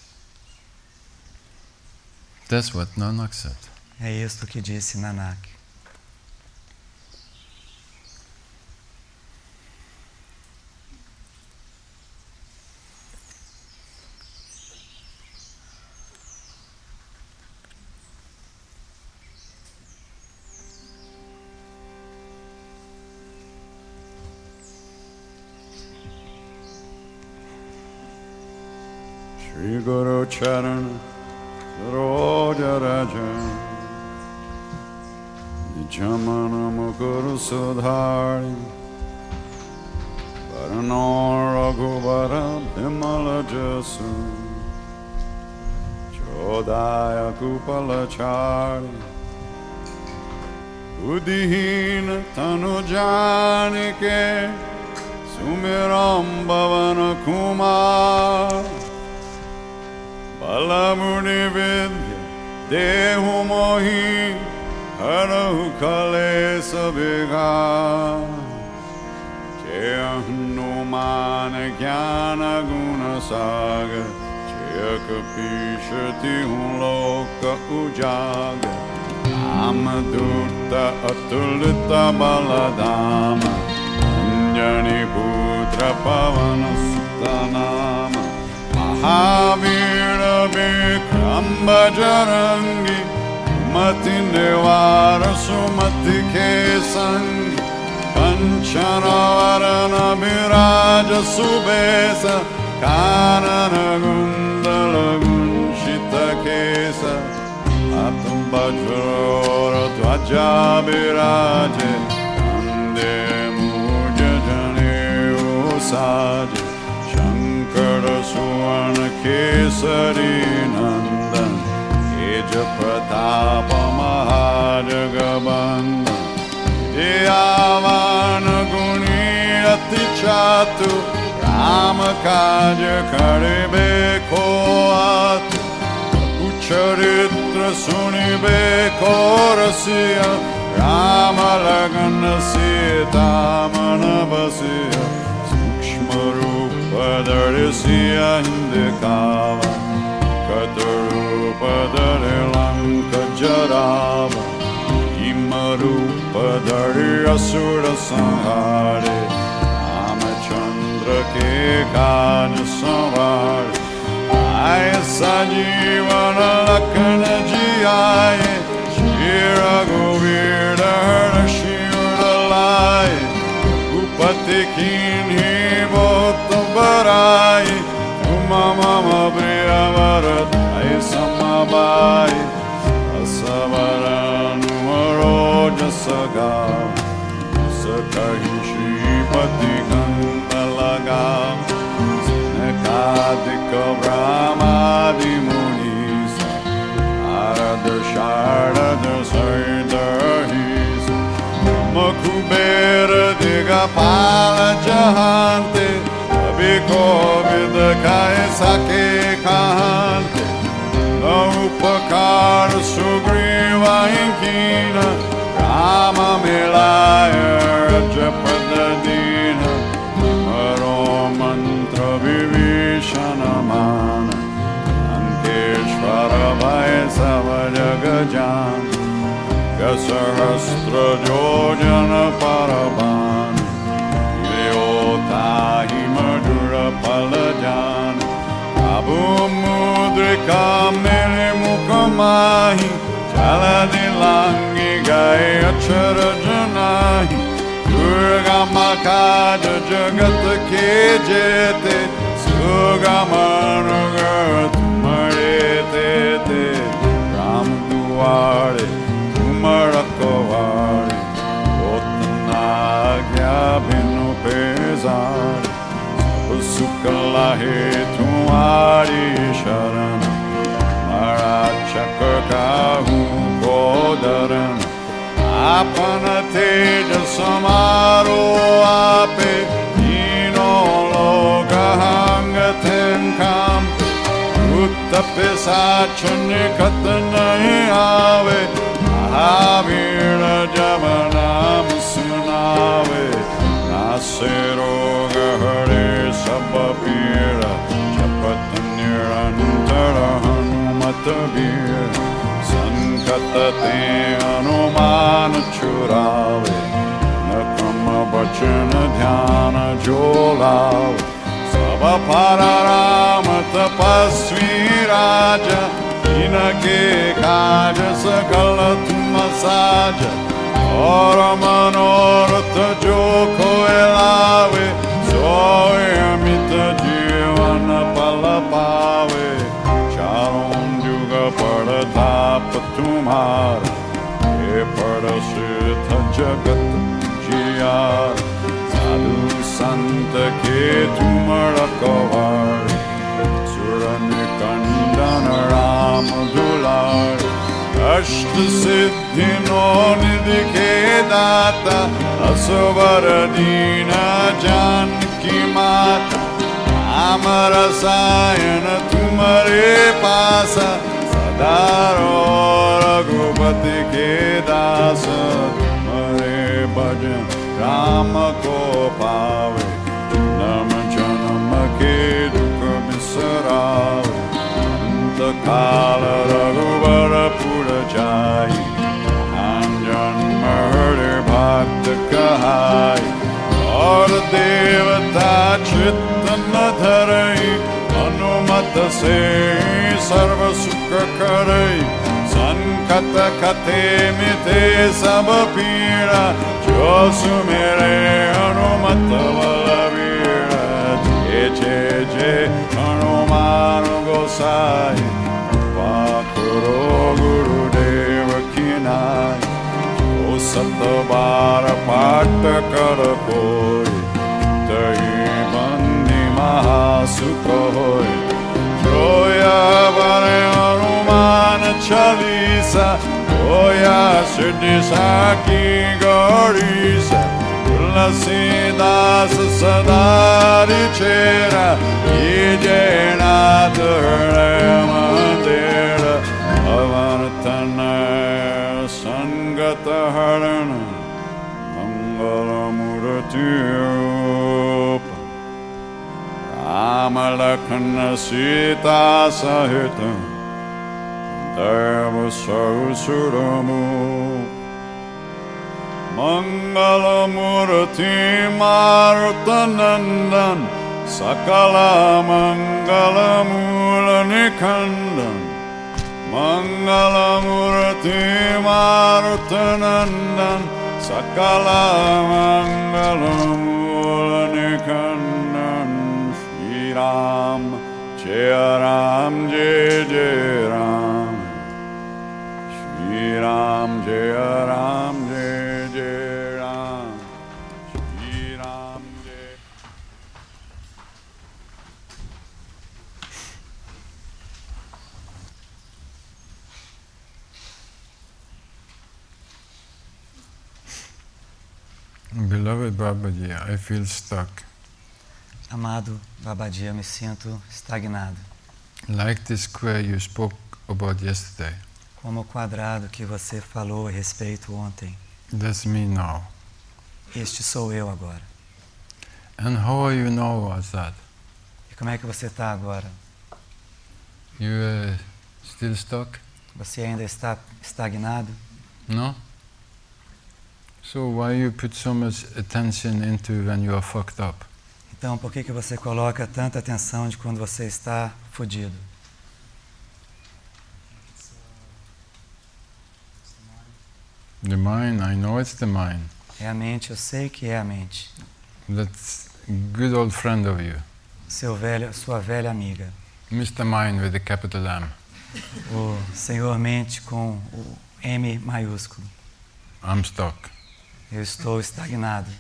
That's what Nanak said. É isto que disse Nanak. Shri Guru Charan Saroja Rajan Jamana Mukuru Sudhari Varano Raghuvara Bimala Jasu Chodaya Kupala Chari Udihina Tanu Janike Sumiram Bhavana Kumar Balamuni Vidya Dehu Mohi Harahu Kalesa Viga Cheya Hanumana Jnana Guna Saga Cheya Kapishati Loka Ujaga Amadurta Atulita Baladama Anjani Putra Pavana Sutanama Mahavira Vikram Bajarangi Mati Nevara Sumati Kesangi Panchanavarana Viraja Subesa Kanana Gundala Gunshita Kesa Atum Bajrora Dvaja Viraje Kande Muja Jane Usaje Shankara Suvarna Kesari Nandan Eja Pratapa Mahajagabanda Diyavana Guni Ati Chatu Rama Kaja Karibe Koatu Ucharitra Sunibe Korasiya Rama Lagana Sita Manavasiya Sukshma Dharisya Hindikava Katarupa Dharilanka Jarava Imarupa रूपधरि असुर संहारे रामचंद्र के काज संवार आए सजीवन लखन जी आए श्री रघुवीर शिवर लाए भूपति कीन्ही बहुत बड़ाई तुम मम प्रिय वरद समबाई असवर अनुरोज सगा सकहि श्रीपति कंद लगा सनकादिक ब्रह्मादि मुनीस नारद शारद सहित कुबेर दिगपाल जहांते कभी कोविद खाए सके कहांते न उपकार सुग्रीवा कीन राम मिलाय जपद दीन मरो मंत्र विभीषण मान अंकेश्वर भय सब जग जान सहस्त्र योजन परबान योताहि मधुर फल जान अबु मुद्रिका मेरे मुख माही चल दिलांगी गए अक्षर जनाही दुर्गा मकाज जगत के जेते सुगम अनुगत मरे ते ते राम दुआरे मरकवारी ओतनाज्ञा बिनु पेजार सब सुख लाहे तुम्हारी शरण मारा चक काहू गोदरन आपन तेज समारो आपे तीनों लोग हंगते कांपे भूत पिशाच निकट नहीं आवे महावीर जब नाम सुनावे नासे रोग हरे सब पीड़ जपत निरंतर हनुमत वीर संकट ते हनुमान छुड़ावे न क्रम वचन ध्यान जो लावे सब पर राम तपस्वी राजा इनके काज सकल तुम साज और मनोरथ जो कोई लावे सोए अमित जीवन पल पावे चारों जुग पड़ ताप तुम्हार हे पड़ सिद्ध जगत जियार साधु संत के तुम रखवार कंदन राम दुलार अष्ट सिद्धि नो निधि के दाता असवर दीन जानकी माता राम रसायन तुम्हारे पास सदा रघुपति के दास तुम्हारे भजन राम को पावे जन्म जन्म के दुख बिसरावे अंत काल रघुवर पुर जाई अंजन महरे भक्त कहाई और देवता चित्त न धरई अनुमत से सर्व सुख करई संकट कथे मिटे सब पीड़ा जो सुमेरे हनुमत बलवीर जय जय जय हनुमान गोसाई पाखरो गुरुदेव की नाई जो सत बार पाठ कर कोई तही बंदी महासुख होय जोया बरे हनुमान चालीसा होया सिद्धि साकी गौरीसा तुलसीदास सदा चेरा ये जयनाथ हृदय मंदिर भवन तनय संगत हरण मंगल मूर्ति राम लखन सीता सहित देव ससुर Mangalamurti Marutanandan Sakala Mangalamula Nikandan Mangalamurti Marutanandan Sakala Mangalamula Nikandan Shri Ram Jaya Ram Jai Jai Ram Shri Ram Jaya Ram Jai Jai Ram Shri Ram Jai Beloved Babaji, I feel stuck. Amado Babaji, eu me sinto estagnado. Like the square you spoke about yesterday. Como o quadrado que você falou a respeito ontem. That's me now. Este sou eu agora. And how are you now as that? E como é que você está agora? You uh, still stuck? Você ainda está estagnado? No? So why you put so much attention into when you are fucked up? Então, por que que você coloca tanta atenção de quando você está fodido? The mind, I know it's the mind. É a mente, eu sei que é a mente. That's a good old friend of you. Seu velho, sua velha amiga. Mister Mind with a capital M. O Senhor Mente com o M maiúsculo. I'm stuck. Eu estou estagnado.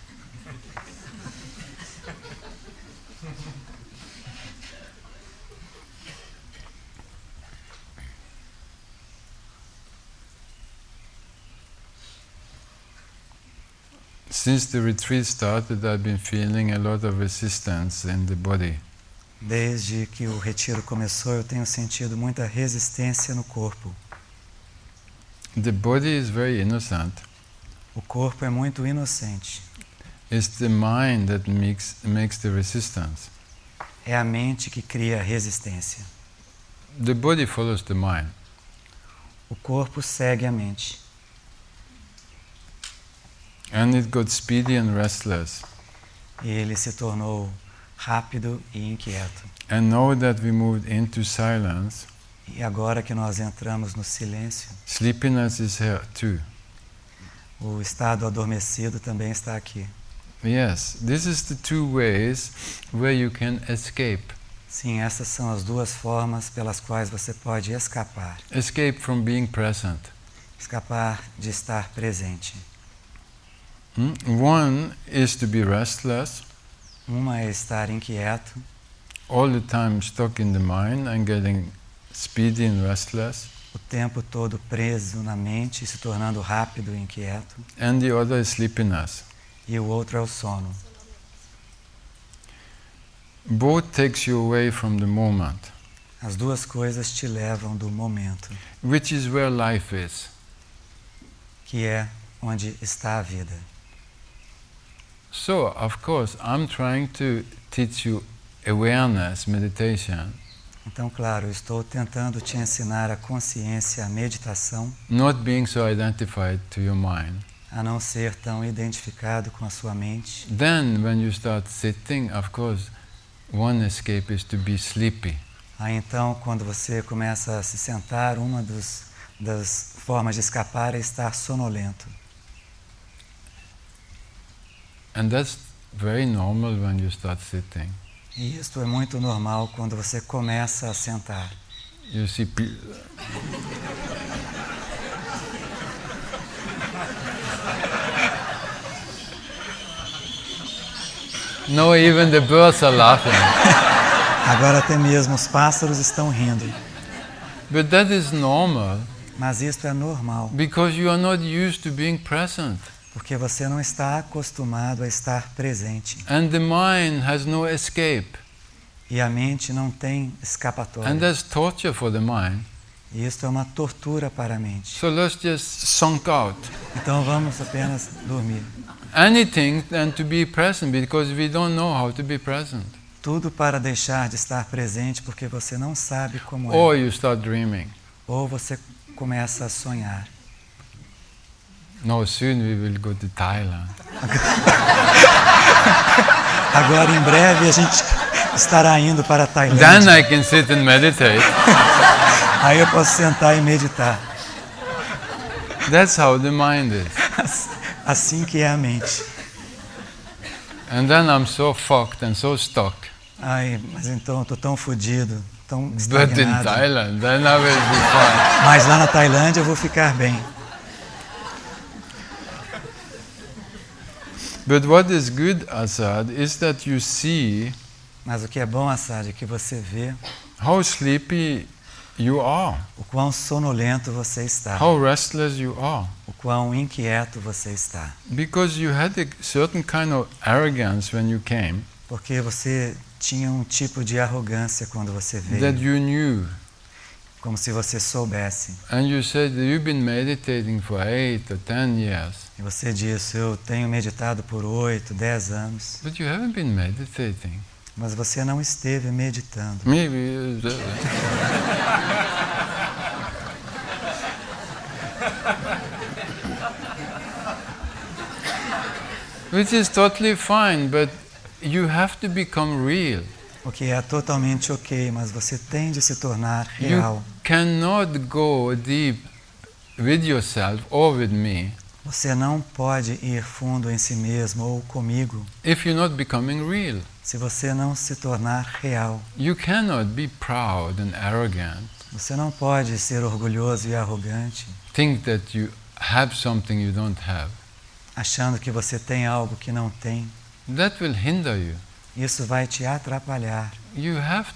Since the retreat started, I've been feeling a lot of resistance in the body. Desde que o retiro começou, eu tenho sentido muita resistência no corpo. The body is very innocent. O corpo é muito inocente. It's the mind that makes, makes the resistance. É a mente que cria a resistência. The body follows the mind. O corpo segue a mente. And it got speedy and restless. E ele se tornou rápido e inquieto. And now that we moved into silence, E agora que nós entramos no silêncio, sleepiness is here too. o estado adormecido também está aqui. Yes, this is the two ways where you can escape. Sim, essas são as duas formas pelas quais você pode escapar. Escape from being present. Escapar de estar presente. Hmm? One is to be restless, Uma é estar inquieto, all the time stuck in the mind and getting speedy and restless. o tempo todo preso na mente, se tornando rápido e inquieto. And the other is sleepiness. E o outro é o sono. Both takes you away from the moment, As duas coisas te levam do momento, which is where life is. que é onde está a vida. So, of course, I'm trying to teach you awareness, meditation, Então, claro, eu estou tentando te ensinar a consciência, a meditação, not being so identified to your mind. a não ser tão identificado com a sua mente. Then, when you start sitting, of course, one escape is to be sleepy. Aí então, quando você começa a se sentar, uma dos, das formas de escapar é estar sonolento. And that's very normal when you start sitting. E isto é muito normal quando você começa a sentar. You see pe- No, even the birds are laughing. Agora até mesmo os pássaros estão rindo. But that is normal Mas isto é normal, because you are not used to being present. porque você não está acostumado a estar presente. And the mind has no escape. E a mente não tem And escapatória. that's torture for the mind. E isto é uma tortura para a mente. So let's just sunk out. Então vamos apenas dormir. Anything than to be present because we don't know how to be present. Tudo para deixar de estar presente porque você não sabe como é. Or you start dreaming. Ou você começa a sonhar. No, soon we will go to Thailand. Agora, em breve, a gente estará indo para a Then Tailândia. I can sit and meditate. Aí eu posso sentar e meditar. That's how the mind is. Assim que é a mente. And then I'm so fucked and so stuck. Ai, mas então eu estou tão fodido, tão But in estagnado. Thailand, then I will be fine. Mas lá na Tailândia eu vou ficar bem. But what is good, Asad, is that you see Mas o que é bom, Assad, é que você vê how sleepy you are, o quão sonolento você está, how restless you are. o quão inquieto você está. Because you had a certain kind of arrogance when you came, Porque você tinha um tipo de arrogância quando você that veio, you knew. como se você soubesse. And you said that you've been meditating for eight or ten years. E você disse, eu tenho meditado por oito, dez anos, But you haven't been meditating. mas você não esteve meditando. Maybe. Which is totally fine, but you have to become real. O que é totalmente ok, mas você tem de se tornar You real. cannot go deep with yourself or with me Você não pode ir fundo em si mesmo ou comigo if you're not becoming real. se você não se tornar real. You cannot be proud and arrogant, Você não pode ser orgulhoso e arrogante, think that you have something you don't have. achando que você tem algo que não tem. That will hinder you. Isso vai te atrapalhar. You have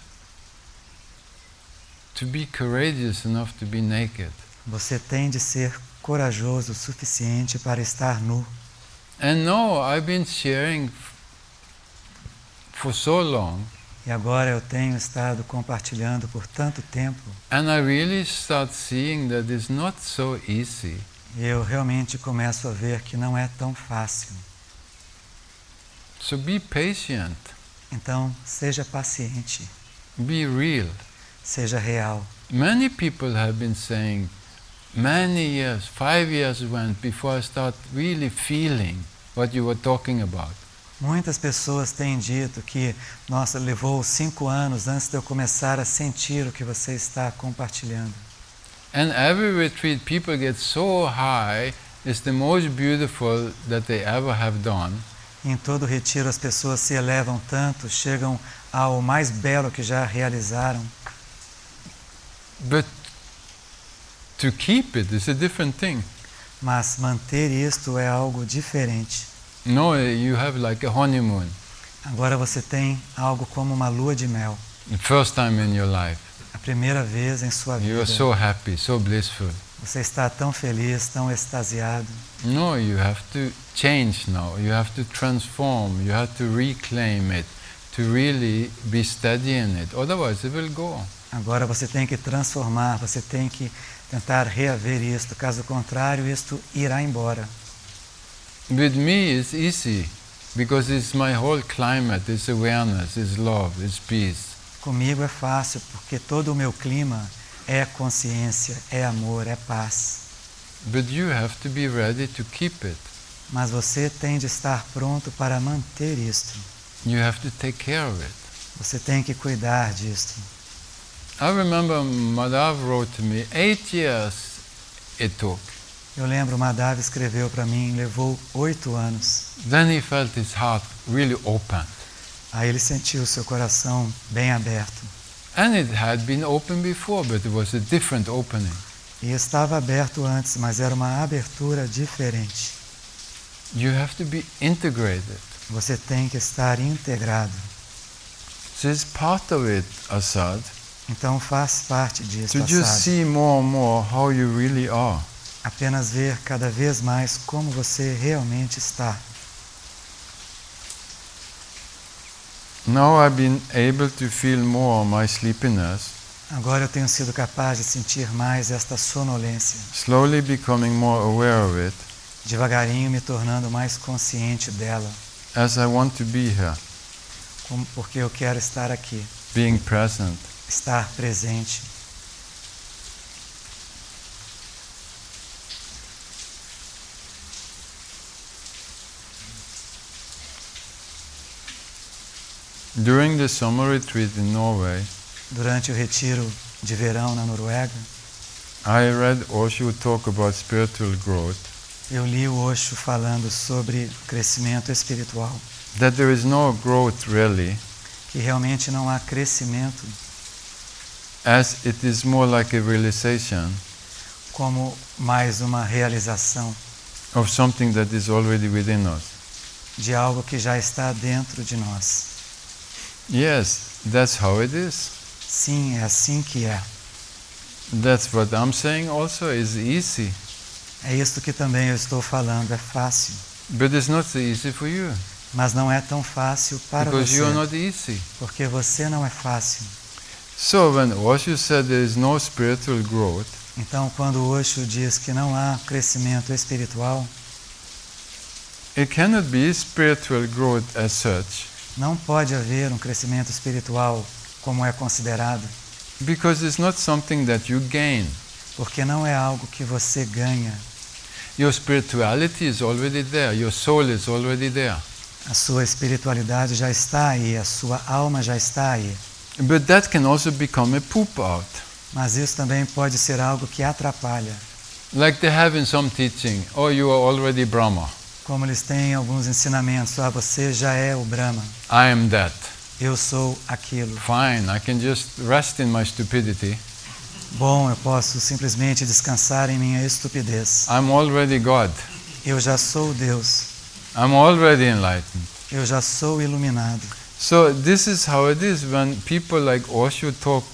to be courageous enough to be naked. Você tem de ser corajoso o suficiente para estar nu. And no, I've been sharing f- for so long, E agora eu tenho estado compartilhando por tanto tempo and I really start seeing that it's not so easy. e eu realmente começo a ver que não é tão fácil. So be patient, Então, seja paciente, be real. seja real. Many people have been saying, many years, five years went before I start really feeling what you were talking about. Muitas pessoas têm dito que, nossa, levou cinco anos antes de eu começar a sentir o que você está compartilhando. And every retreat, people get so high, it's the most beautiful that they ever have done. Em todo retiro as pessoas se elevam tanto, chegam ao mais belo que já realizaram. But to keep it is a different thing. Mas manter isto é algo diferente. No, you have like a honeymoon, Agora você tem algo como uma lua de mel. the first time in your life. A primeira vez em sua You are vida. so happy, so blissful. Você está tão feliz, tão extasiado. No, you have to change now. You have to transform. You have to reclaim it, to really be steady in it. Otherwise, it will go. Agora você tem que transformar, você tem que tentar reaver isto. Caso contrário, isto irá embora. With me, it's easy because it's my whole climate. It's awareness, it's love, it's peace. Comigo é fácil, porque todo o meu clima é consciência, é amor, é paz. But you have to be ready to keep it. Mas você tem de estar pronto para manter isto. You have to take care of it. Você tem que cuidar disto. I remember Madhav wrote to me, eight years it took. Eu lembro, Madhav escreveu para mim, levou oito anos. Then he felt his heart really open. Aí ele sentiu seu coração bem aberto. And it had been open before, but it was a different opening. E estava aberto antes, mas era uma abertura diferente. You have to be integrated. Você tem que estar integrado. This is part of it, Asad. Então faz parte disso, To just Assad. see more and more how you really are. Apenas ver cada vez mais como você realmente está. Now I've been able to feel more my sleepiness, Agora eu tenho sido capaz de sentir mais esta sonolência, slowly becoming more aware of it devagarinho me tornando mais consciente dela, as I want to be here, como porque eu quero estar aqui, being present. estar presente. During the summer retreat in Norway, Durante o retiro de verão na Noruega, I read Osho talk about spiritual growth, eu li o Osho falando sobre crescimento espiritual, that there is no growth really, que realmente não há crescimento, as it is more like a realization como mais uma realização of something that is already within us. de algo que já está dentro de nós. Yes, that's how it is. Sim, é assim que é. That's what I'm saying also is easy. É isto que também eu estou falando, é fácil. But it's not so easy for you, Mas não é tão fácil para because you are você, not easy. porque você não é fácil. So when Osho said there is no spiritual growth, Então, quando o Osho diz que não há crescimento espiritual, it cannot be spiritual growth as such, não pode haver um crescimento espiritual como é considerado, because it's not something that you gain. porque não é algo que você ganha. Your spirituality is already there, your soul is already there. A sua espiritualidade já está aí, a sua alma já está aí. But that can also become a poop out. Mas isso também pode ser algo que atrapalha. Like they have in some teaching, oh, you are already Brahma, Como eles têm alguns ensinamentos, ah, você já é o Brahma, I am that. eu sou aquilo. Fine, I can just rest in my stupidity. Bom, eu posso simplesmente descansar em minha estupidez. I'm already God. Eu já sou Deus, I'm already enlightened. eu já sou iluminado. So this is how it is when people like Osho talk.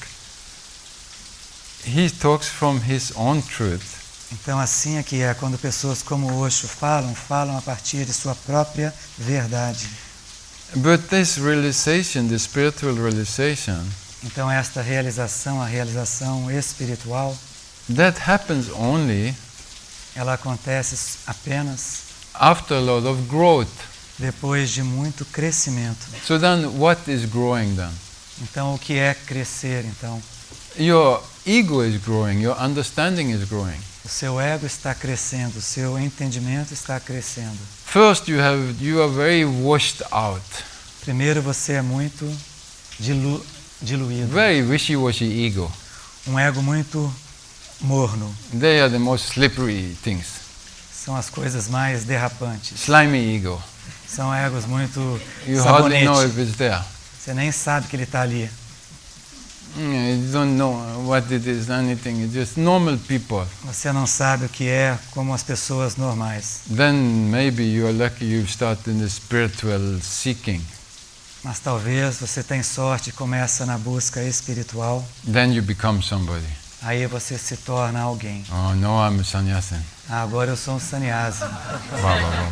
He talks from his own truth. Então assim é que é quando pessoas como Osho falam, falam a partir de sua própria verdade. But this realization, the spiritual realization, Então esta realização, a realização espiritual, that happens only ela acontece apenas after a lot of growth. depois de muito crescimento. So then what is growing then? Então o que é crescer, então? Your ego is growing, your understanding is growing. O seu ego está crescendo, o seu entendimento está crescendo. First you have you are very washed out, Primeiro você é muito dilu diluído, very wishy-washy ego. um ego muito morno. They are the most slippery things. São as coisas mais derrapantes. Slimy ego. São egos muito You hardly know sabonete. if it's there. Você nem sabe que ele está ali. Mm, You don't know what it is, anything. It's just normal people. Você não sabe o que é como as pessoas normais. Then maybe you are lucky you start in the spiritual seeking. Mas talvez você tenha sorte e começa na busca espiritual. Then you become somebody. Aí você se torna alguém. Oh no, I'm a sannyasin. Ah, agora eu sou um sannyasi. Blah, blah, blah,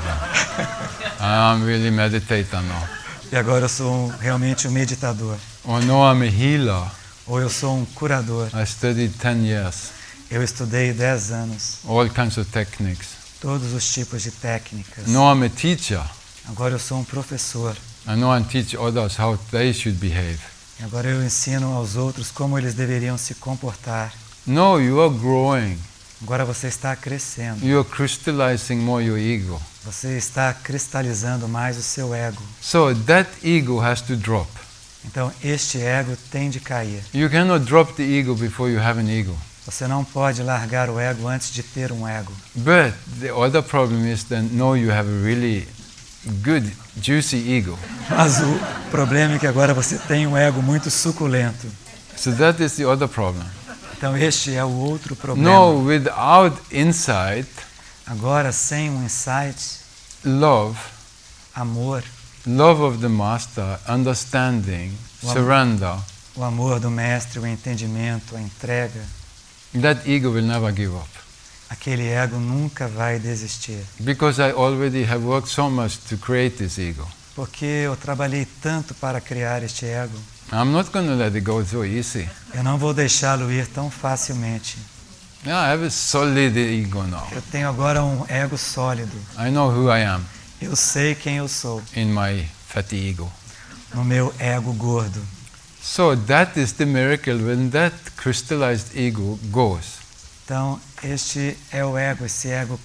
blah. I'm really meditator now. E agora eu sou um, realmente um meditador. Oh no, I'm a healer. Ou eu sou um curador. I studied ten years. Eu estudei dez anos. All kinds of techniques. Todos os tipos de técnicas. No, I'm a teacher. Agora eu sou um professor. I know and teach others how they should behave. E agora eu ensino aos outros como eles deveriam se comportar. No, you are growing. Agora você está crescendo. You are crystallizing more your ego. Você está cristalizando mais o seu ego. So that ego has to drop. Então este ego tem de cair. You cannot drop the ego before you have an ego. Você não pode largar o ego antes de ter um ego. But the other problem is then no, you have a really good, juicy ego. Mas o problema é que agora você tem um ego muito suculento. So that is the other problem. Então este é o outro problema. No, without insight, Agora sem um insight, love, amor, love of the master, understanding, Wow. surrender, o amor do mestre, o entendimento, a entrega, that ego will never give up. aquele ego nunca vai desistir. Because I already have worked so much to create this ego. Porque eu trabalhei tanto para criar este ego, I'm not going to let it go so easy. eu não vou deixá-lo ir tão facilmente. Yeah, I have a solid ego now. Eu tenho agora um ego sólido. I know who I am Eu sei quem eu sou in my fatty ego. no meu ego gordo. So that is the miracle when that crystallized ego goes. Então, este é o ego, esse ego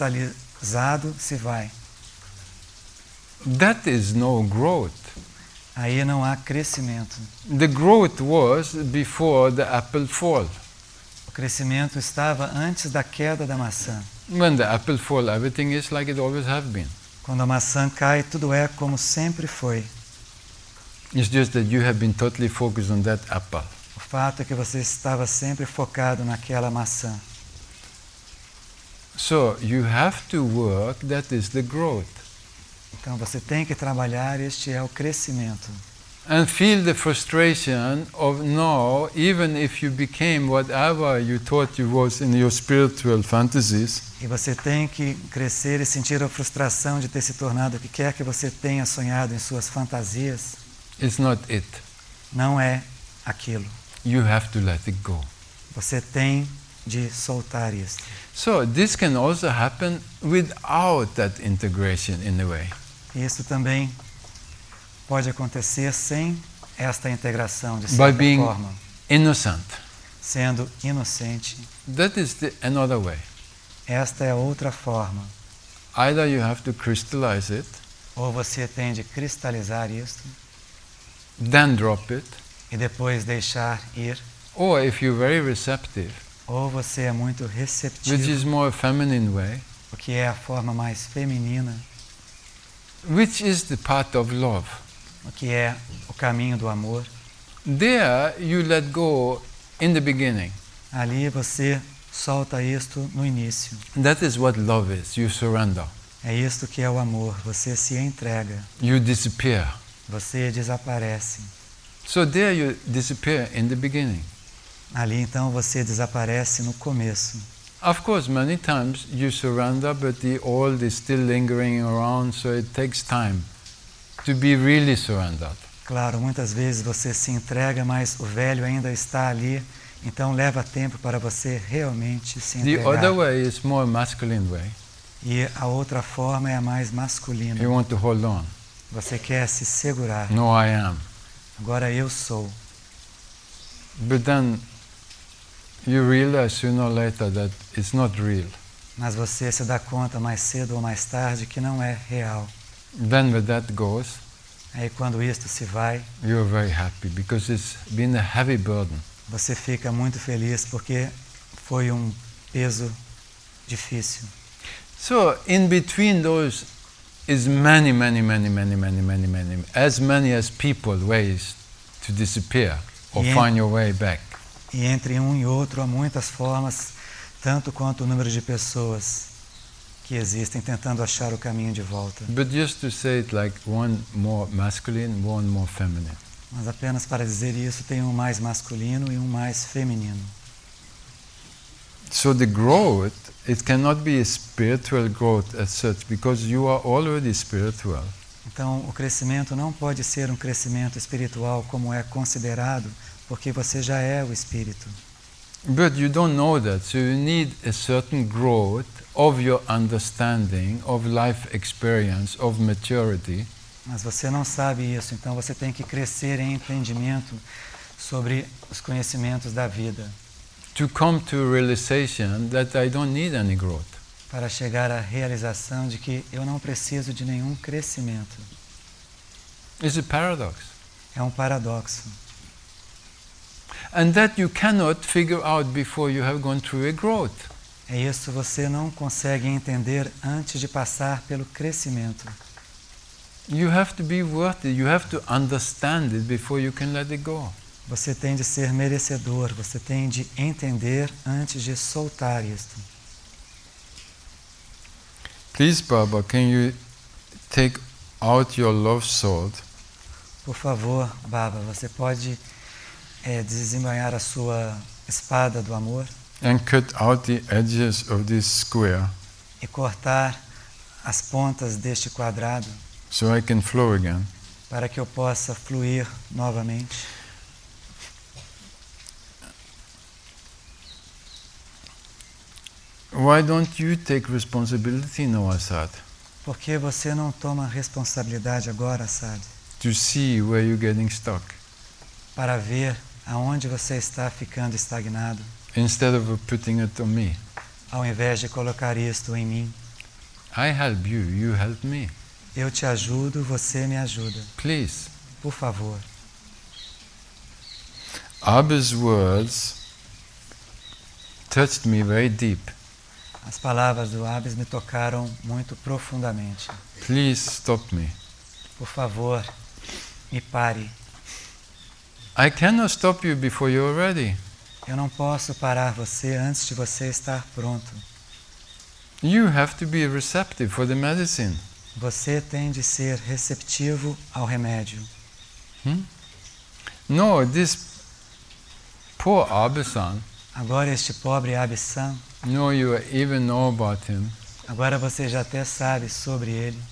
cristalizado se vai. That is no growth. aí não há crescimento. The growth was before the apple fall. O crescimento estava antes da queda da maçã. When the apple fall, everything is like it always have been. Quando a maçã cai, tudo é como sempre foi. It's just that you have been totally focused on that apple. O fato é que você estava sempre focado naquela maçã. So you have to work, that is the growth. Então você tem que trabalhar, este é o crescimento. And feel the frustration of no, even if you became whatever you thought you was in your spiritual fantasies, E você tem que crescer e sentir a frustração de ter se tornado o que quer que você tenha sonhado em suas fantasias. it's not it. Não é aquilo. You have to let it go. Você tem de soltar isso. So this can also happen without that integration in a way. Isso também pode acontecer sem esta integração, de By certa being forma, innocent. sendo inocente. That is the, another way. Esta é outra forma. Either you have to crystallize it, Ou você tem de cristalizar isto then drop it, e depois deixar ir, or if you're very receptive, ou você é muito which receptivo, is more feminine way, o que é a forma mais feminina, which is the path of love. o que é o caminho do amor. There you let go in the beginning. Ali você solta isto no início. That is what love is. You surrender. É isto que é o amor. Você se entrega. You disappear. Você desaparece. So there you disappear in the beginning. Ali então você desaparece no começo. Of course, many times you surrender, but the old is still lingering around, so it takes time to be really surrendered. Claro, muitas vezes você se entrega, mas o velho ainda está ali, então leva tempo para você realmente se The entregar. other way is more masculine way. E a outra forma é a mais masculina. You want to hold on. Você quer se segurar. No, I am. Agora eu sou. But then you realize sooner or later that it's not real. Mas você se dá conta mais cedo ou mais tarde que não é real. Then when that goes, Aí quando isto se vai, you're very happy because it's been a heavy burden. você fica muito feliz porque foi um peso difícil. So in between those is many, many, many, many, many, many, many, as many as people ways to disappear or Yeah. find your way back. E entre um e outro há muitas formas, tanto quanto o número de pessoas que existem tentando achar o caminho de volta. But just to say it like one more masculine, one more feminine. Mas apenas para dizer isso, tem um mais masculino e um mais feminino. So the growth, it cannot be a spiritual growth as such because you are already spiritual. Então, o crescimento não pode ser um crescimento espiritual como é considerado, porque você já é o espírito. But you don't know that, so you need a certain growth of your understanding, of life experience, of maturity, Mas você não sabe isso, então você tem que crescer em entendimento sobre os conhecimentos da vida, to come to a realization that I don't need any growth. para chegar à realização de que eu não preciso de nenhum crescimento. It's a paradox. É um paradoxo. And that you cannot figure out before you have gone through a growth. É isso você não consegue entender antes de passar pelo crescimento. You have to be worthy, you have to understand it before you can let it go. Você tem de ser merecedor, você tem de entender antes de soltar isto. Please, Baba, can you take out your love sword Por favor, Baba, você pode é, desembainhar a sua espada do amor and cut out the edges of this square e cortar as pontas deste quadrado so I can flow again. para que eu possa fluir novamente. Why don't you take responsibility now, Assad, Por que você não toma responsabilidade agora, Assad, to see where you're getting stuck para ver aonde você está ficando estagnado, instead of putting it on me? ao invés de colocar isto em mim? I help you, you help me. Eu te ajudo, você me ajuda. Please, por favor. Abba's words touched me very deep. As palavras do Abbes me tocaram muito profundamente. Please stop me. Por favor, me pare. I cannot stop you before you're ready. Eu não posso parar você antes de você estar pronto. You have to be receptive for the medicine. Você tem de ser receptivo ao remédio. Hmm? No, this poor Abba-san, Agora este pobre Abe-san, no, you even know about him. agora você já até sabe sobre ele.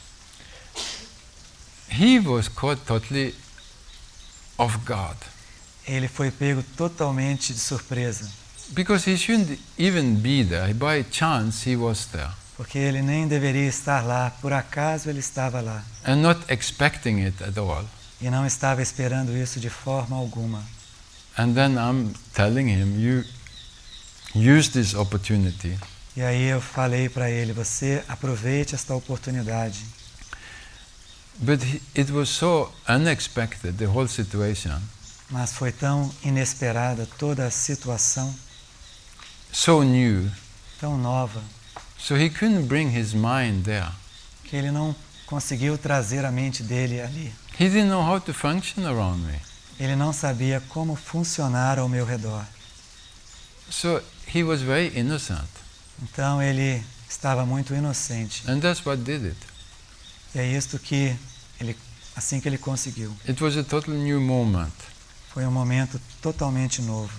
He was caught totally off guard. Ele foi pego totalmente de surpresa, Because he shouldn't even be there. By chance he was there. porque ele nem deveria estar lá, por acaso ele estava lá, And not expecting it at all. e não estava esperando isso de forma alguma. And then I'm telling him, you use this opportunity. E aí eu falei para ele, você aproveite esta oportunidade. But he, it was so unexpected, the whole situation. Mas foi tão inesperada toda a situação, So new. tão nova, So he couldn't bring his mind there. que ele não conseguiu trazer a mente dele ali. He didn't know how to function around me. Ele não sabia como funcionar ao meu redor. So he was very innocent. Então ele estava muito inocente. And that's what did it. E é isto que ele, assim que ele conseguiu. It was a total new moment. Foi um momento totalmente novo.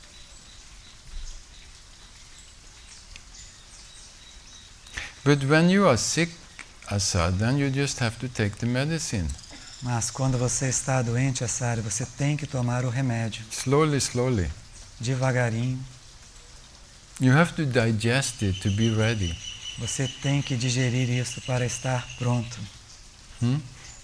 But when you are sick, Asad, then you just have to take the medicine. Mas quando você está doente, Asari, você tem que tomar o remédio. Slowly, slowly. Devagarinho. You have to digest it to be ready. Você tem que digerir isso para estar pronto. Hmm?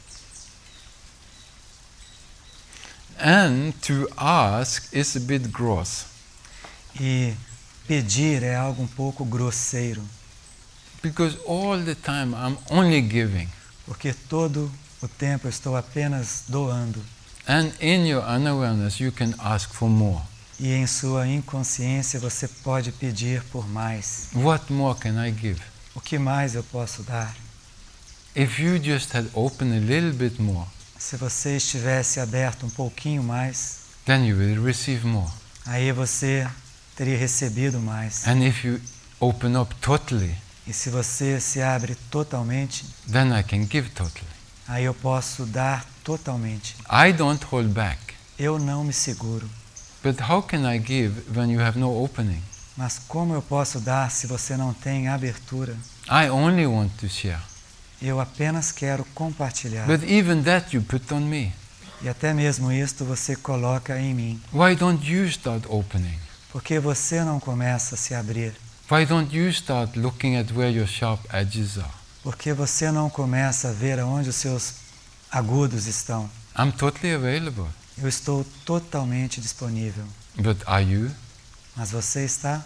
And to ask is a bit gross. E pedir é algo um pouco grosseiro, Because all the time I'm only giving. porque todo o tempo eu estou apenas doando. And in your unawareness you can ask for more. E em sua inconsciência você pode pedir por mais. What more can I give? O que mais eu posso dar? If you just had opened a little bit more, Se você estivesse aberto um pouquinho mais, then you will receive more. aí você teria recebido mais. And if you open up totally, E se você se abre totalmente, then I can give totally. aí eu posso dar totalmente. I don't hold back. Eu não me seguro. But how can I give when you have no opening? Mas como eu posso dar se você não tem abertura? I only want to share. Eu apenas quero compartilhar. But even that you put on me. E até mesmo isto você coloca em mim. Why don't you start opening? Porque você não começa a se abrir. Why don't you start looking at where your sharp edges are? Porque você não começa a ver aonde os seus agudos estão. I'm totally available. Eu estou totalmente disponível. But are you? Mas você está?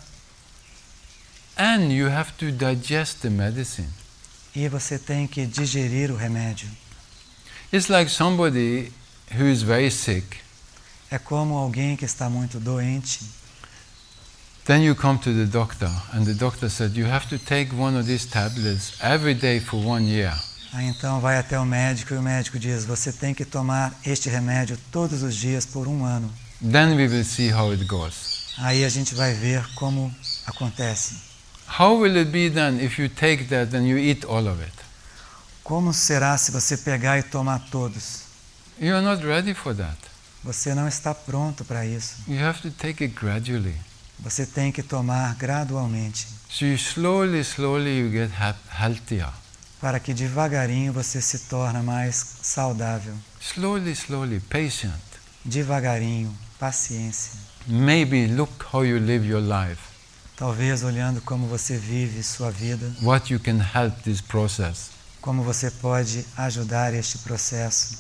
And you have to digest the medicine. E você tem que digerir o remédio. It's like somebody who is very sick. É como alguém que está muito doente. Then you come to the doctor and the doctor said you have to take one of these tablets every day for one year. Aí então vai até o médico e o médico diz, você tem que tomar este remédio todos os dias por um ano. Then we will see how it goes. Aí a gente vai ver como acontece. How will it be then if you take that and you eat all of it? Como será se você pegar e tomar todos? You are not ready for that. Você não está pronto para isso. You have to take it gradually. Você tem que tomar gradualmente, So you slowly, slowly you get ha- healthier. para que devagarinho você se torne mais saudável. Slowly, slowly, patient. Devagarinho, paciência. Maybe look how you live your life. Talvez olhando como você vive sua vida, What you can help this process. como você pode ajudar este processo.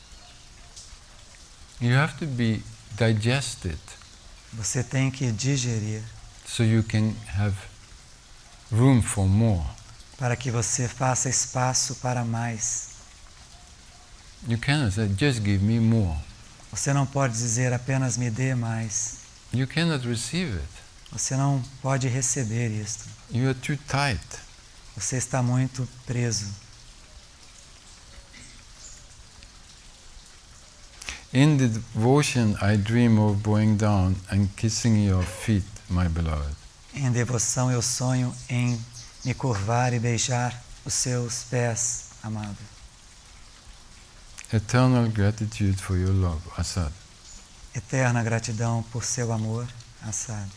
You have to be digested Você tem que digerir so you can have room for more. para que você faça espaço para mais. You cannot say, just give me more. Você não pode dizer apenas me dê mais. You cannot receive it. Você não pode receber isto. You are too tight. Você está muito preso. In the devotion, I dream of bowing down and kissing your feet, my beloved. Em devoção eu sonho em me curvar e beijar os seus pés, amado. Eternal gratitude for your love, Asad. Eterna gratidão por seu amor, Asad.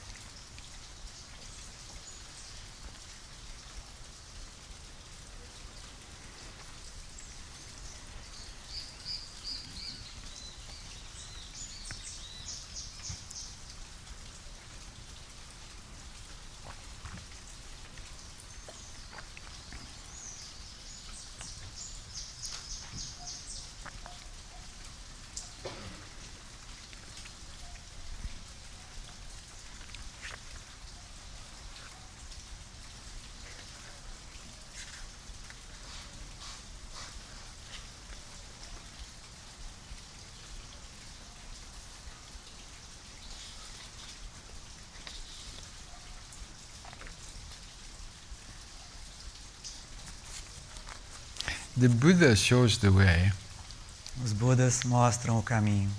The Buddha shows the way. Os Budas mostram o caminho.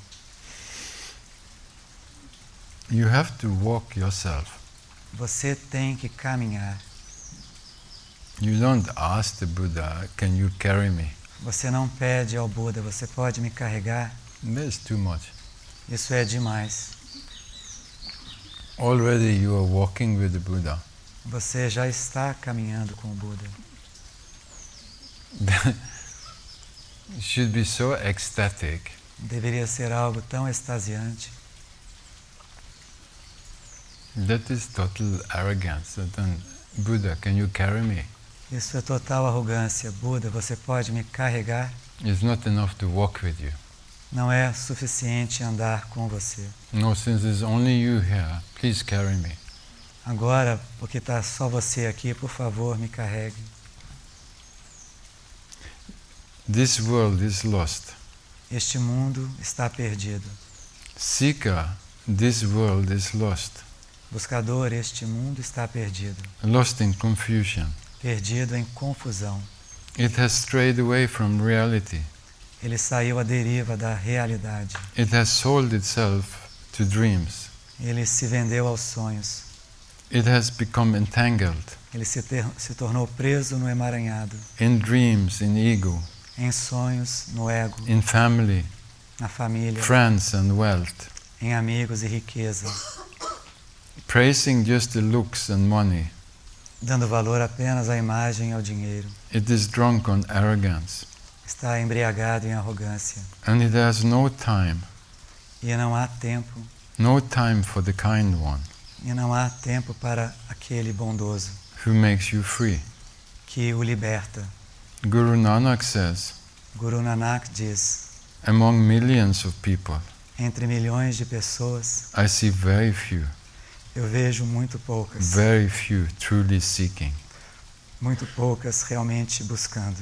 You have to walk yourself. Você tem que caminhar. You don't ask the Buddha, can you carry me? Você não pede ao Buda, você pode me carregar? That's too much. Isso é demais. Already you are walking with the Buddha. Você já está caminhando com o Buda. It should be so ecstatic. Deveria ser algo tão extasiante. That is total arrogance. Then, Buddha, can you carry me? Isso é total arrogância. Buda, você pode me carregar? It's not enough to walk with you. Não é suficiente andar com você. No, since there's only you here, please carry me. Agora, porque está só você aqui, por favor, me carregue. This world is lost. Este mundo está perdido. Seeker, this world is lost. Buscador, este mundo está perdido. Lost in confusion. Perdido em confusão. It has strayed away from reality. Ele saiu à deriva da realidade. It has sold itself to dreams. Ele se vendeu aos sonhos. It has become entangled Ele se, ter, se tornou preso no emaranhado. in dreams, in ego, Em sonhos, no ego, in family, na família, friends and wealth, em amigos e riqueza. praising just the looks and money. Dando valor apenas à imagem e ao dinheiro. It is drunk on arrogance, Está embriagado em arrogância. and it has no time, E não há tempo. no time for the kind one E não há tempo para aquele bondoso who makes you free. que o liberta. Guru Nanak says, Guru Nanak diz, among millions of people, entre milhões de pessoas, I see very few, eu vejo muito poucas. very few truly seeking. Muito poucas realmente buscando.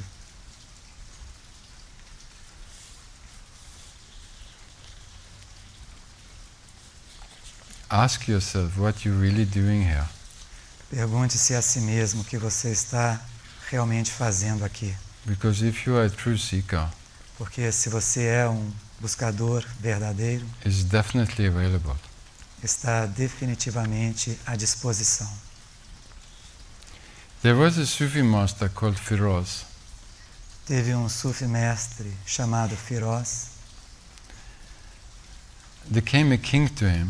Ask yourself what you're really doing here. Pergunte-se a si mesmo o que você está realmente fazendo aqui. Because if you are a true seeker, Porque se você é um buscador verdadeiro, it's definitely available. está definitivamente à disposição. There was a Sufi master called Firoz. Teve um sufi mestre chamado Firoz. There came a king to him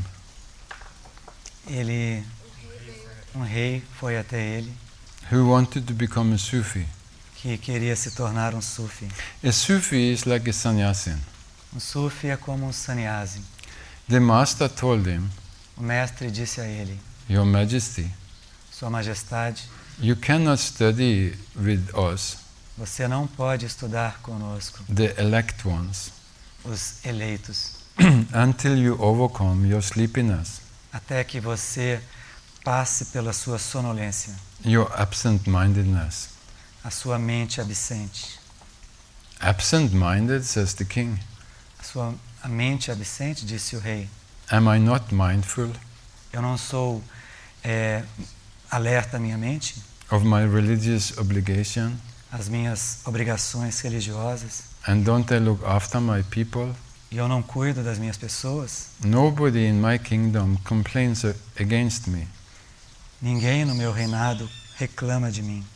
Ele, um rei foi até ele who wanted to become a Sufi. que queria se tornar um sufi. A Sufi is like a sannyasin. Um sufi é como um sannyasi. The master told him, O mestre disse a ele, Your Majesty, Sua Majestade, you cannot study with us, você não pode estudar conosco, the elect ones, os eleitos, until you overcome your sleepiness, até que você passe pela sua sonolência, your absent-mindedness. a sua mente absente. Absent-minded, says the king. A sua a mente absente, disse o rei. Am I not mindful Eu não sou é, alerta à minha mente, of my religious obligation? às minhas obrigações religiosas, And don't I look after my people? e eu não cuido das minhas pessoas? Nobody in my kingdom complains a- against me. Ninguém no meu reinado reclama de mim.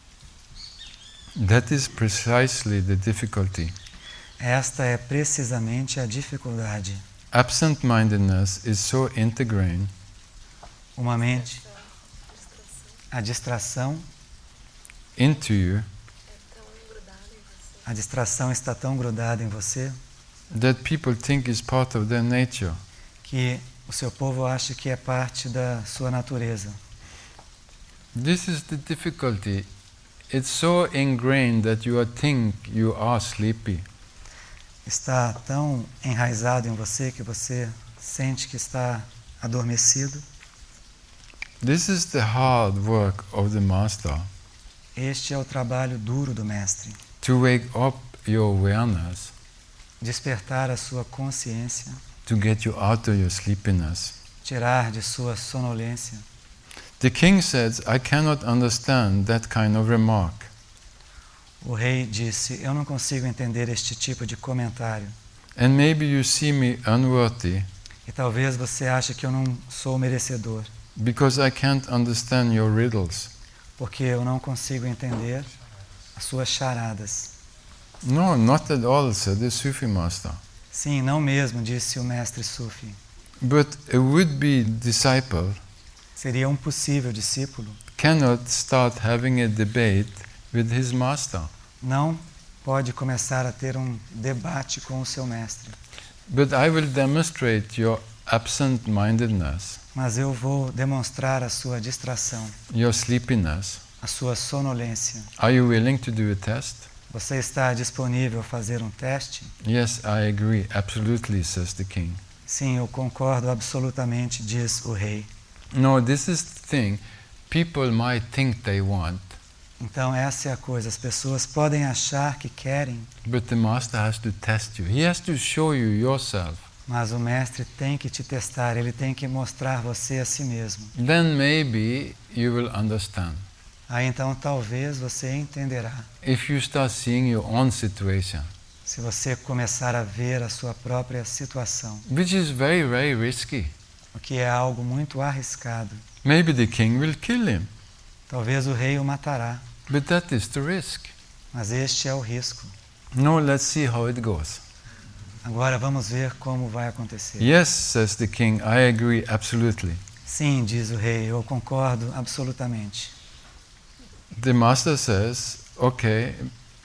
That is precisely the difficulty. Esta é precisamente a dificuldade. Absent-mindedness is so ingrained Uma mente, a distração, into you a distração está tão grudada em você that people think is part of their nature. que o seu povo acha que é parte da sua natureza. This is the difficulty. It's so ingrained that you think you are sleepy. Está tão enraizado em você que você sente que está adormecido. This is the hard work of the master, Este é o trabalho duro do mestre. to wake up your awareness, Despertar a sua consciência, to get you out of your sleepiness. tirar de sua sonolência. The king says, I cannot understand that kind of remark. O rei disse, eu não consigo entender este tipo de comentário. And maybe you see me unworthy E talvez você ache que eu não sou merecedor, because I can't understand your riddles. porque eu não consigo entender as suas charadas. No, not at all, said the Sufi master. Sim, não mesmo, disse o mestre Sufi. But a would-be disciple Seria um possível discípulo cannot start having a debate with his master. não pode começar a ter um debate com o seu mestre. But I will demonstrate your absent-mindedness, Mas eu vou demonstrar a sua distração, your sleepiness. a sua sonolência. Are you willing to do a test? Você está disponível a fazer um teste? Yes, I agree, absolutely, says the king. Sim, eu concordo absolutamente, diz o rei. No, this is the thing. People might think they want, Então essa é a coisa, as pessoas podem achar que querem, but the master has to test you. He has to show you yourself. mas o mestre tem que te testar, ele tem que mostrar você a si mesmo. Then maybe you will understand. Aí então talvez você entenderá, If you start seeing your own situation, se você começar a ver a sua própria situação, which is very, very risky. o que é algo muito arriscado. Maybe the king will kill him, Talvez o rei o matará, but that is the risk. mas este é o risco. No, let's see how it goes. Agora vamos ver como vai acontecer. Yes, says the king, I agree absolutely. Sim, diz o rei, eu concordo absolutamente. The master says, okay,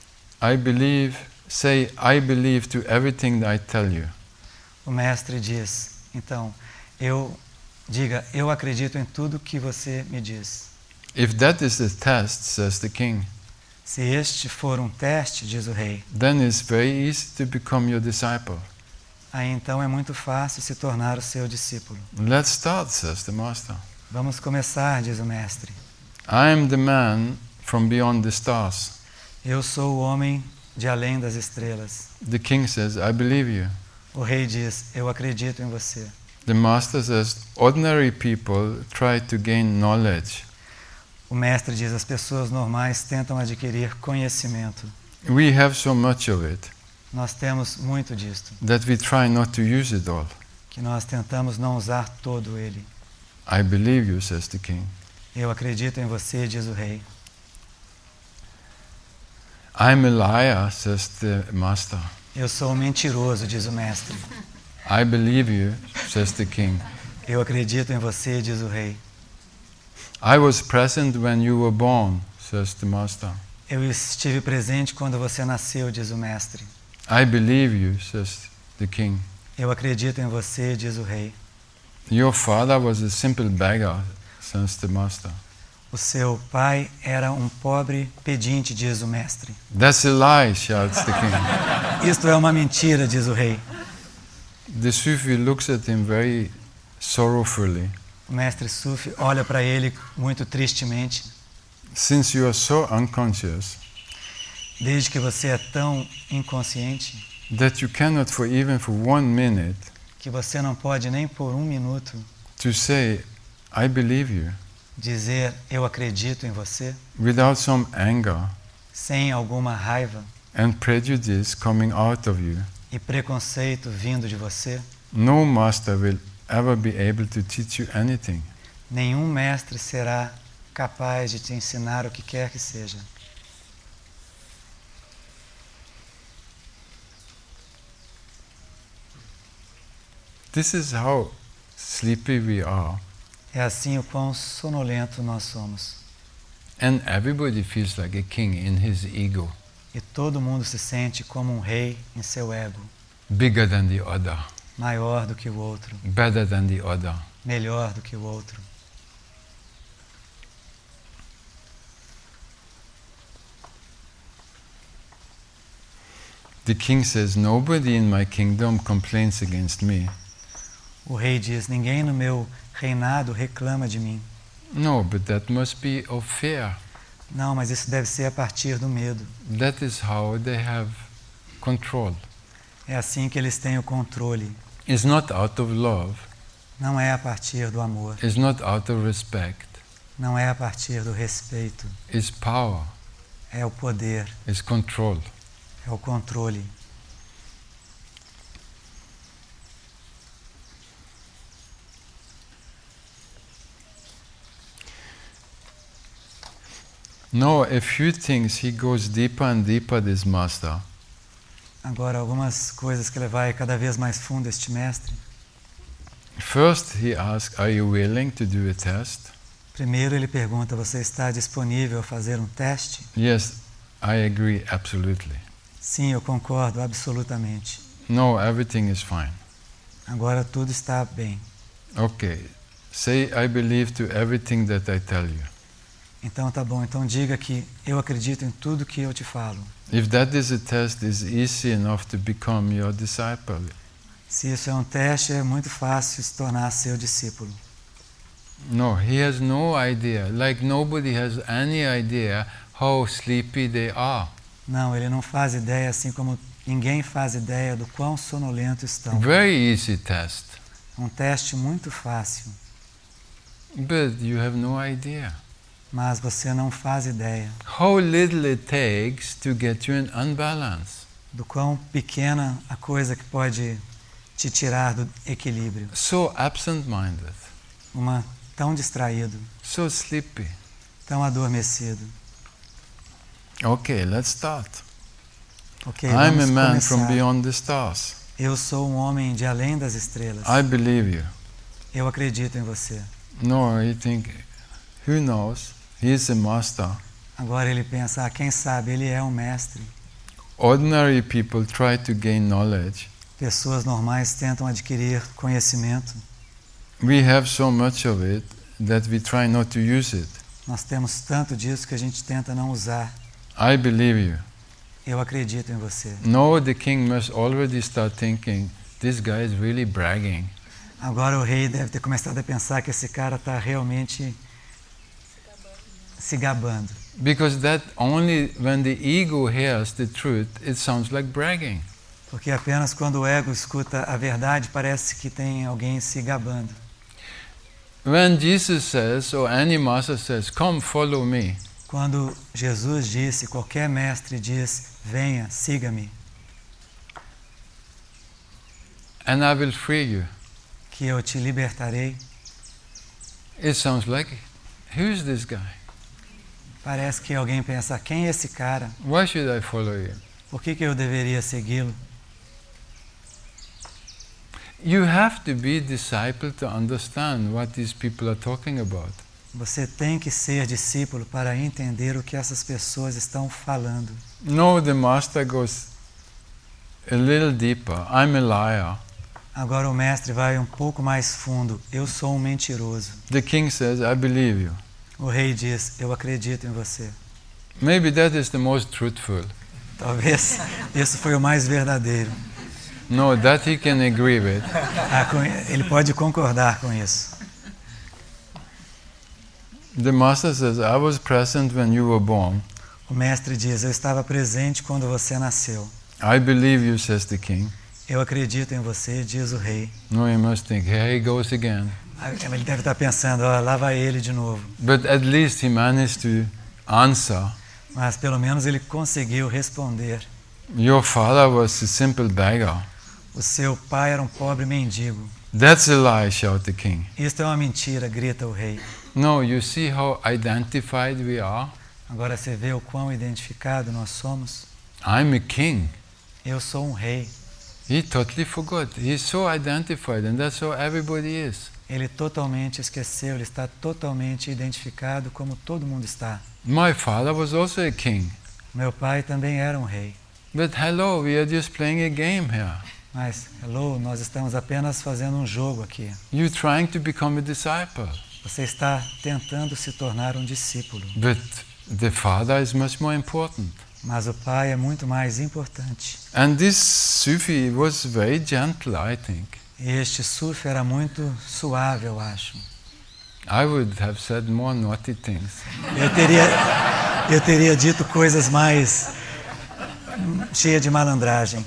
I believe, say, I believe to everything that I tell you. O mestre diz, então, eu diga, eu acredito em tudo que você me diz. If that is the test, says the king, Se este for um teste, diz o rei, then it's very easy to become your disciple. aí então é muito fácil se tornar o seu discípulo. Let's start, says the master. Vamos começar, diz o mestre. I am the man from beyond the stars. Eu sou o homem de além das estrelas. The king says, I believe you. O rei diz, eu acredito em você. The master says, ordinary people try to gain knowledge. O mestre diz, as pessoas normais tentam adquirir conhecimento. We have so much of it Nós temos muito disto, that we try not to use it all. que nós tentamos não usar todo ele. I believe you, says the king. Eu acredito em você, diz o rei. I'm a liar, says the master. Eu sou um mentiroso, diz o mestre. I believe you, says the king. Eu acredito em você, diz o rei. I was present when you were born, says the master. Eu estive presente quando você nasceu, diz o mestre. I believe you, says the king. Eu acredito em você, diz o rei. Your father was a simple beggar, says the master. O seu pai era um pobre pedinte, diz o mestre. That's a lie, shouts the king. Isto é uma mentira, diz o rei. The Sufi looks at him very sorrowfully. O mestre Sufi olha para ele muito tristemente. Since you are so unconscious, desde que você é tão inconsciente that you cannot for even for one minute que você não pode nem por um minuto to say, I believe you, dizer eu acredito em você, without some anger sem alguma raiva and prejudice coming out of you. e preconceito vindo de você. No master will ever be able to teach you anything. Nenhum mestre será capaz de te ensinar o que quer que seja. This is how sleepy we are. É assim o quão sonolento nós somos. And everybody feels like a king in his ego, E todo mundo se sente como um rei em seu ego, bigger than the other, maior do que o outro, better than the other. melhor do que o outro. The king says, nobody in my kingdom complains against me. O rei diz: ninguém no meu reinado reclama de mim. No, but that must be of fear. Não, mas isso deve ser a partir do medo. That is how they have control. É assim que eles têm o controle. It's not out of love, Não é a partir do amor. it's not out of respect, Não é a partir do respeito. it's power, É o poder. it's control. É o controle. No, a few things he goes deeper and deeper, this master. Agora, algumas coisas que ele vai cada vez mais fundo, este mestre. First he asks, are you willing to do a test? Primeiro ele pergunta: você está disponível a fazer um teste? Yes, I agree absolutely. Sim, eu concordo absolutamente. No, everything is fine. Agora tudo está bem. Okay, say I believe to everything that I tell you. Então tá bom, então diga que eu acredito em tudo que eu te falo. If that is a test, it's easy enough to become your disciple. Se isso é um teste, é muito fácil se tornar seu discípulo. No, he has no idea, like nobody has any idea how sleepy they are. Não, ele não faz ideia, assim como ninguém faz ideia do quão sonolento estão. Very easy test, Um teste muito fácil, but you have no idea mas você não faz ideia how little it takes to get you in unbalance. do quão pequena a coisa que pode te tirar do equilíbrio. So absent-minded, Uma tão distraído, so sleepy. tão adormecido. Okay, let's start. Ok, I'm a vamos man from começar. beyond the stars. Eu sou um homem de além das estrelas. I believe you. Eu acredito em você. No, you think, who knows? He is a master. Agora ele pensa: ah, quem sabe, ele é um mestre. Ordinary people try to gain knowledge. Pessoas normais tentam adquirir conhecimento. We have so much of it that we try not to use it. Nós temos tanto disso que a gente tenta não usar. I believe you. Eu acredito em você. No, the king must already start thinking, this guy is really bragging. Agora o rei deve ter começado a pensar que esse cara está realmente se gabando. Because that only when the ego hears the truth, it sounds like bragging. Porque apenas quando o ego escuta a verdade, parece que tem alguém se gabando. When Jesus says, or any master says, come follow me, Quando Jesus disse, qualquer mestre diz: venha, siga-me, and I will free you, que eu te libertarei, it sounds like, who's this guy? parece que alguém pensa: quem é esse cara? Why should I follow you? Por que, que eu deveria segui-lo? You have to be disciple to understand what these people are talking about. Você tem que ser discípulo para entender o que essas pessoas estão falando. No, the master goes a little deeper. I'm a liar. Agora o mestre vai um pouco mais fundo. Eu sou um mentiroso. The king says, I believe you. O rei diz: eu acredito em você. Maybe that is the most truthful. Talvez isso foi o mais verdadeiro. No, that he can agree with. Ah, com- ele pode concordar com isso. The master says, I was present when you were born. O mestre diz: eu estava presente quando você nasceu. I believe you, says the king. Eu acredito em você, diz o rei. No, you must think, here he goes again. Ele deve estar pensando: ó, lá vai ele de novo. But at least he managed to answer. Mas pelo menos ele conseguiu responder. Your father was a simple beggar. O seu pai era um pobre mendigo. That's a lie, shout the king. Isto é uma mentira, grita o rei. No, you see how identified we are? Agora você vê o quão identificado nós somos? I'm a king. Eu sou um rei. He totally forgot. He's so identified, and that's how everybody is. Ele totalmente esqueceu, ele está totalmente identificado como todo mundo está. My father was also a king. Meu pai também era um rei. But hello, we are just playing a game here. Mas, hello, nós estamos apenas fazendo um jogo aqui. You're trying to become a disciple. Você está tentando se tornar um discípulo. But the father is much more important. Mas o pai é muito mais importante. And this Sufi was very gentle, I think. E este Sufi era muito suave, eu acho. I would have said more naughty things. Eu teria, eu teria dito coisas mais cheias de malandragem.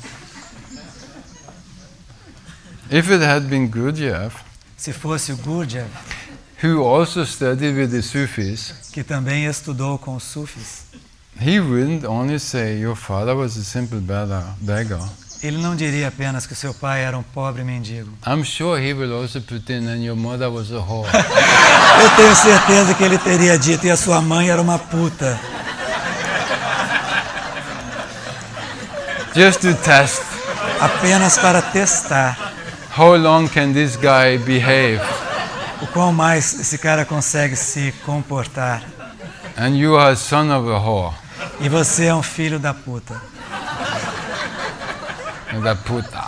If it had been Gurdjieff, Se fosse o Gurdjieff, who also studied with the Sufis, que também estudou com os Sufis, he wouldn't only say your father was a simple beggar. ele não diria apenas que seu pai era um pobre mendigo. I'm sure he will also put in and your mother was a whore. Eu tenho certeza que ele teria dito: e a sua mãe era uma puta. Just to test. Apenas para testar How long can this guy behave? o quão mais esse cara consegue se comportar. And you are a son of a whore. E você é um filho da puta. Da puta.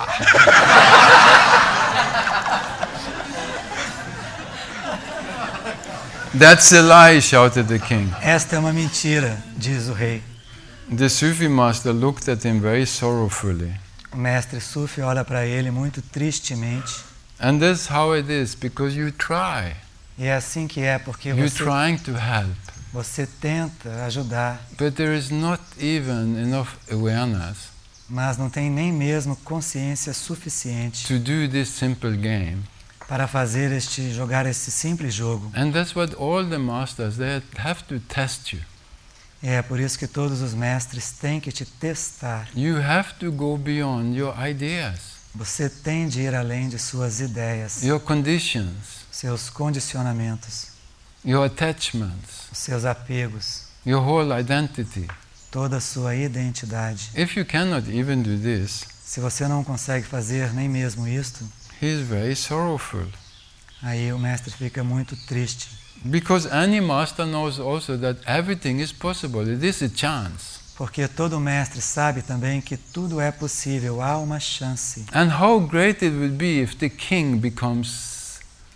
That's a lie, shouted the king. Esta é uma mentira, diz o rei. The Sufi master looked at him very sorrowfully. O mestre Sufi olha para ele muito tristemente. And that's how it is, because you try. E é assim que é, porque You're você, trying to help. você tenta ajudar, But there is not even enough awareness mas não tem nem mesmo consciência suficiente to do this simple game. para fazer este, jogar esse simples jogo. And that's what all the masters, they have to test you. E é por isso que todos os mestres têm que te testar. You have to go beyond your ideas, Você tem de ir além de suas ideias, your conditions, seus condicionamentos, your attachments, os seus apegos, your whole identity. toda a sua identidade. If you cannot even do this, Se você não consegue fazer nem mesmo isto, he is very sorrowful. aí o mestre fica muito triste. Because any master knows also that everything is possible. It is a chance. Porque todo mestre sabe também que tudo é possível, há uma chance. And how great it would be if the king becomes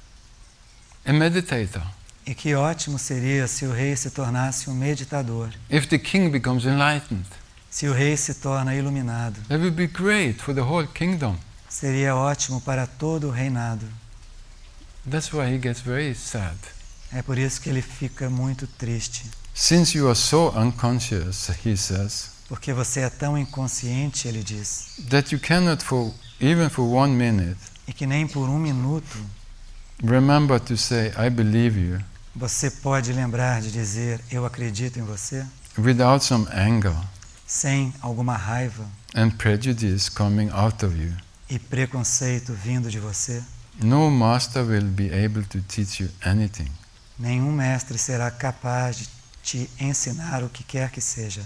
a meditator. E que ótimo seria se o rei se tornasse um meditador, If the king becomes enlightened. se o rei se torna iluminado. That would be great for the whole kingdom. Seria ótimo para todo o reinado. That's why he gets very sad. É por isso que ele fica muito triste. Since you are so unconscious, he says, Porque você é tão inconsciente, ele diz, that you cannot for even for one minute e que nem por um minuto remember to say, I believe you, você pode lembrar de dizer, eu acredito em você, without some anger sem alguma raiva and prejudice coming out of you. e preconceito vindo de você. No master will be able to teach you anything. Nenhum mestre será capaz de te ensinar o que quer que seja.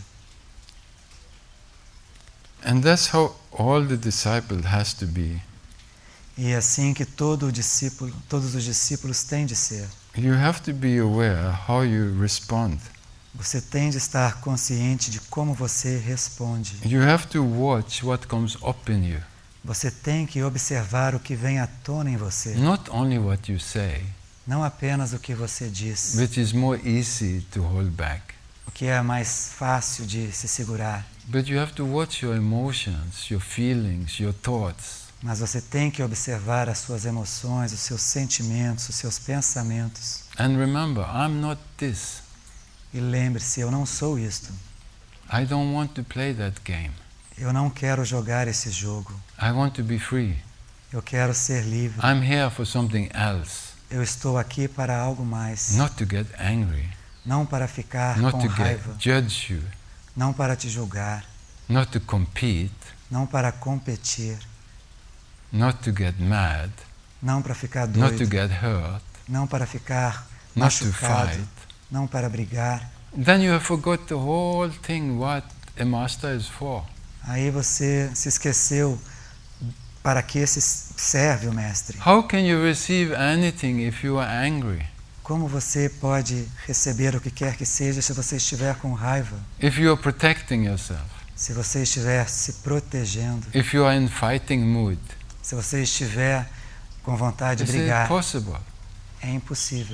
And that's how all the disciple has to be. E é assim que todo o discípulo, todos os discípulos têm de ser. You have to be aware how you respond. Você tem de estar consciente de como você responde. You have to watch what comes up in you. Você tem que observar o que vem à tona em você. Not only what you say, Não apenas o que você diz, which is more easy to hold back, o que é mais fácil de se segurar. but you have to watch your emotions, your feelings, your thoughts. Mas você tem que observar as suas emoções, os seus sentimentos, os seus pensamentos. And remember, I'm not this. E lembre-se, eu não sou isto. I don't want to play that game. Eu não quero jogar esse jogo. I want to be free. Eu quero ser livre. I'm here for something else. Eu estou aqui para algo mais. Not to get angry. Não para ficar Not com to get raiva. judge you. Não para te julgar. Not to compete. Não para competir. Not to get mad. Não para ficar Not to doido. get hurt. Não para ficar Not to machucado. fight. Não para brigar. Then you have forgot the whole thing what a master is for. Aí você se esqueceu para que se serve o mestre. How can you receive anything if you are angry? Como você pode receber o que quer que seja se você estiver com raiva? If you are protecting yourself? Se você estiver se protegendo? If you are in fighting mood? Se você estiver com vontade de Is it brigar? possible? É impossível.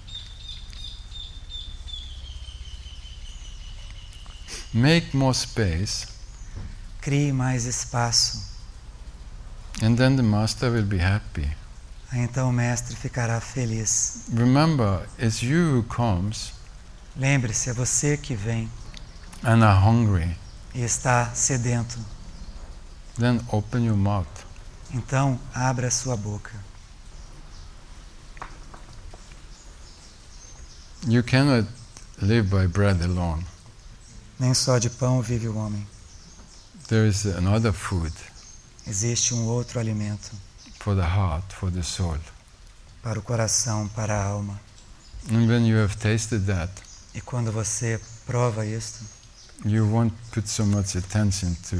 Make more space, Crie mais espaço. and then the master will be happy. Aí então o mestre ficará feliz. Remember, it's you who comes Lembre-se, é você que vem and are hungry. e está sedento. Then open your mouth. Então, abra a sua boca. You cannot live by bread alone. Nem só de pão vive o homem. There is another food Existe um outro alimento for the heart, for the soul. para o coração, para a alma. And when you have tasted that, E quando você prova isto, you won't put so much attention to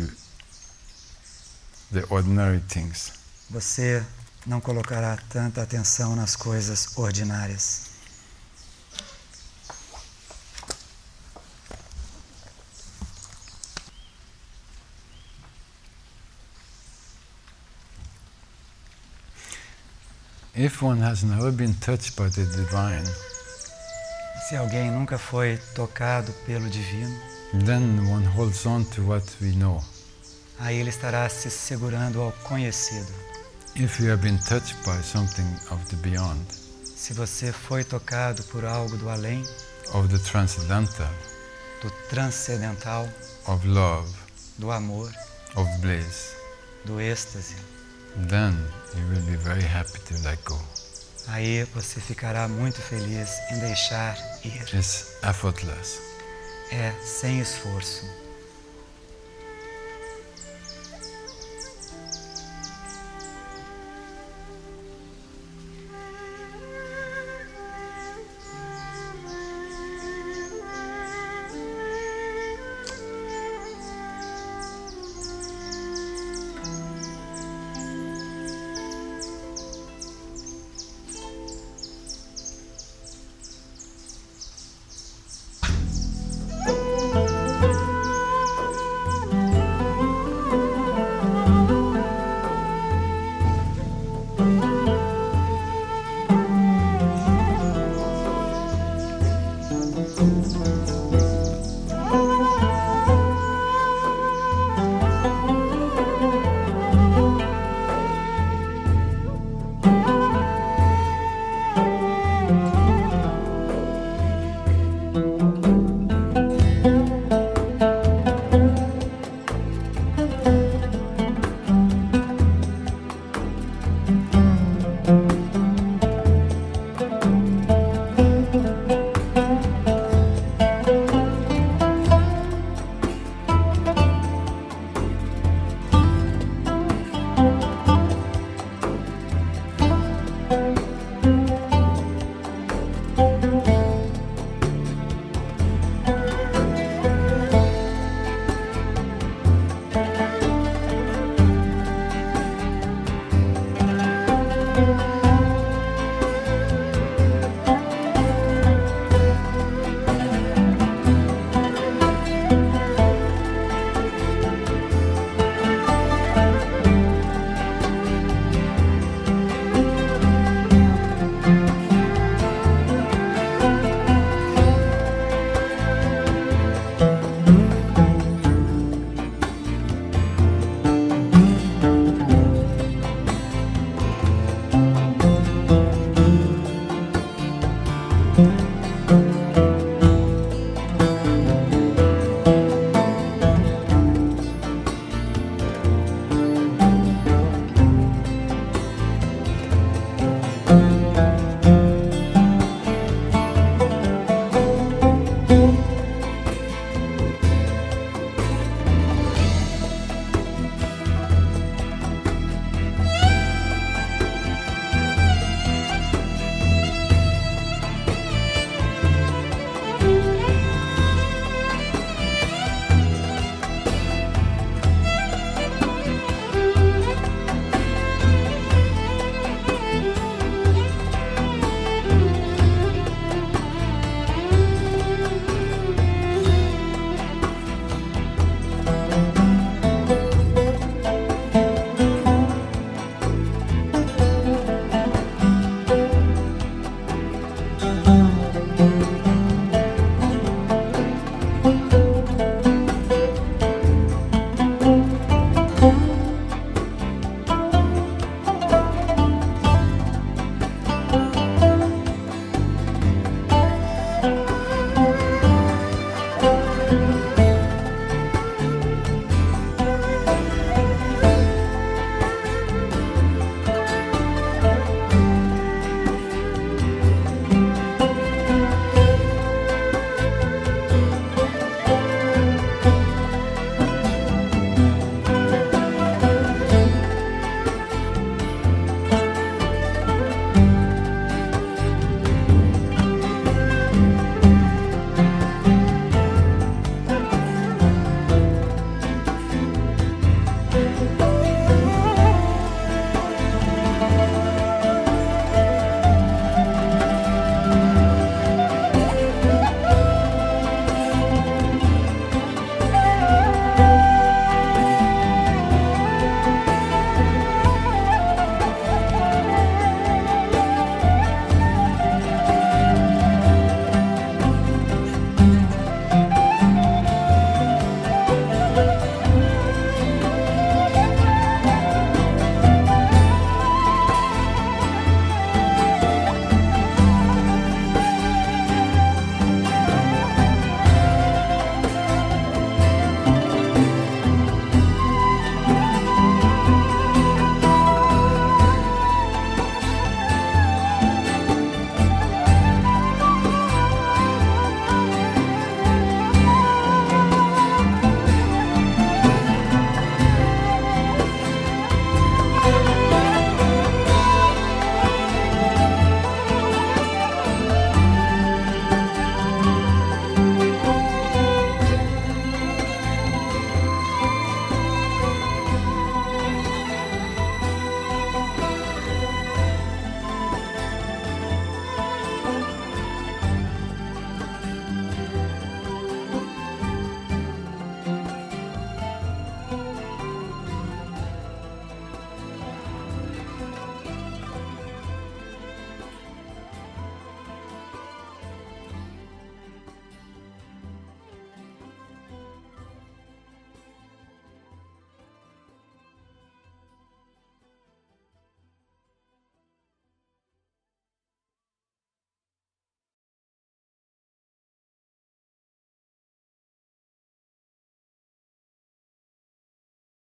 the ordinary things. você não colocará tanta atenção nas coisas ordinárias. If one has never been touched by the divine, Se alguém nunca foi tocado pelo divino, then one holds on to what we know. aí ele estará se segurando ao conhecido. If you have been touched by something of the beyond, Se você foi tocado por algo do além, of the transcendental, do transcendental, of love, do amor, of bliss, do êxtase, then you will be very happy to let go. aí você ficará muito feliz em deixar ir. It's effortless. É sem esforço.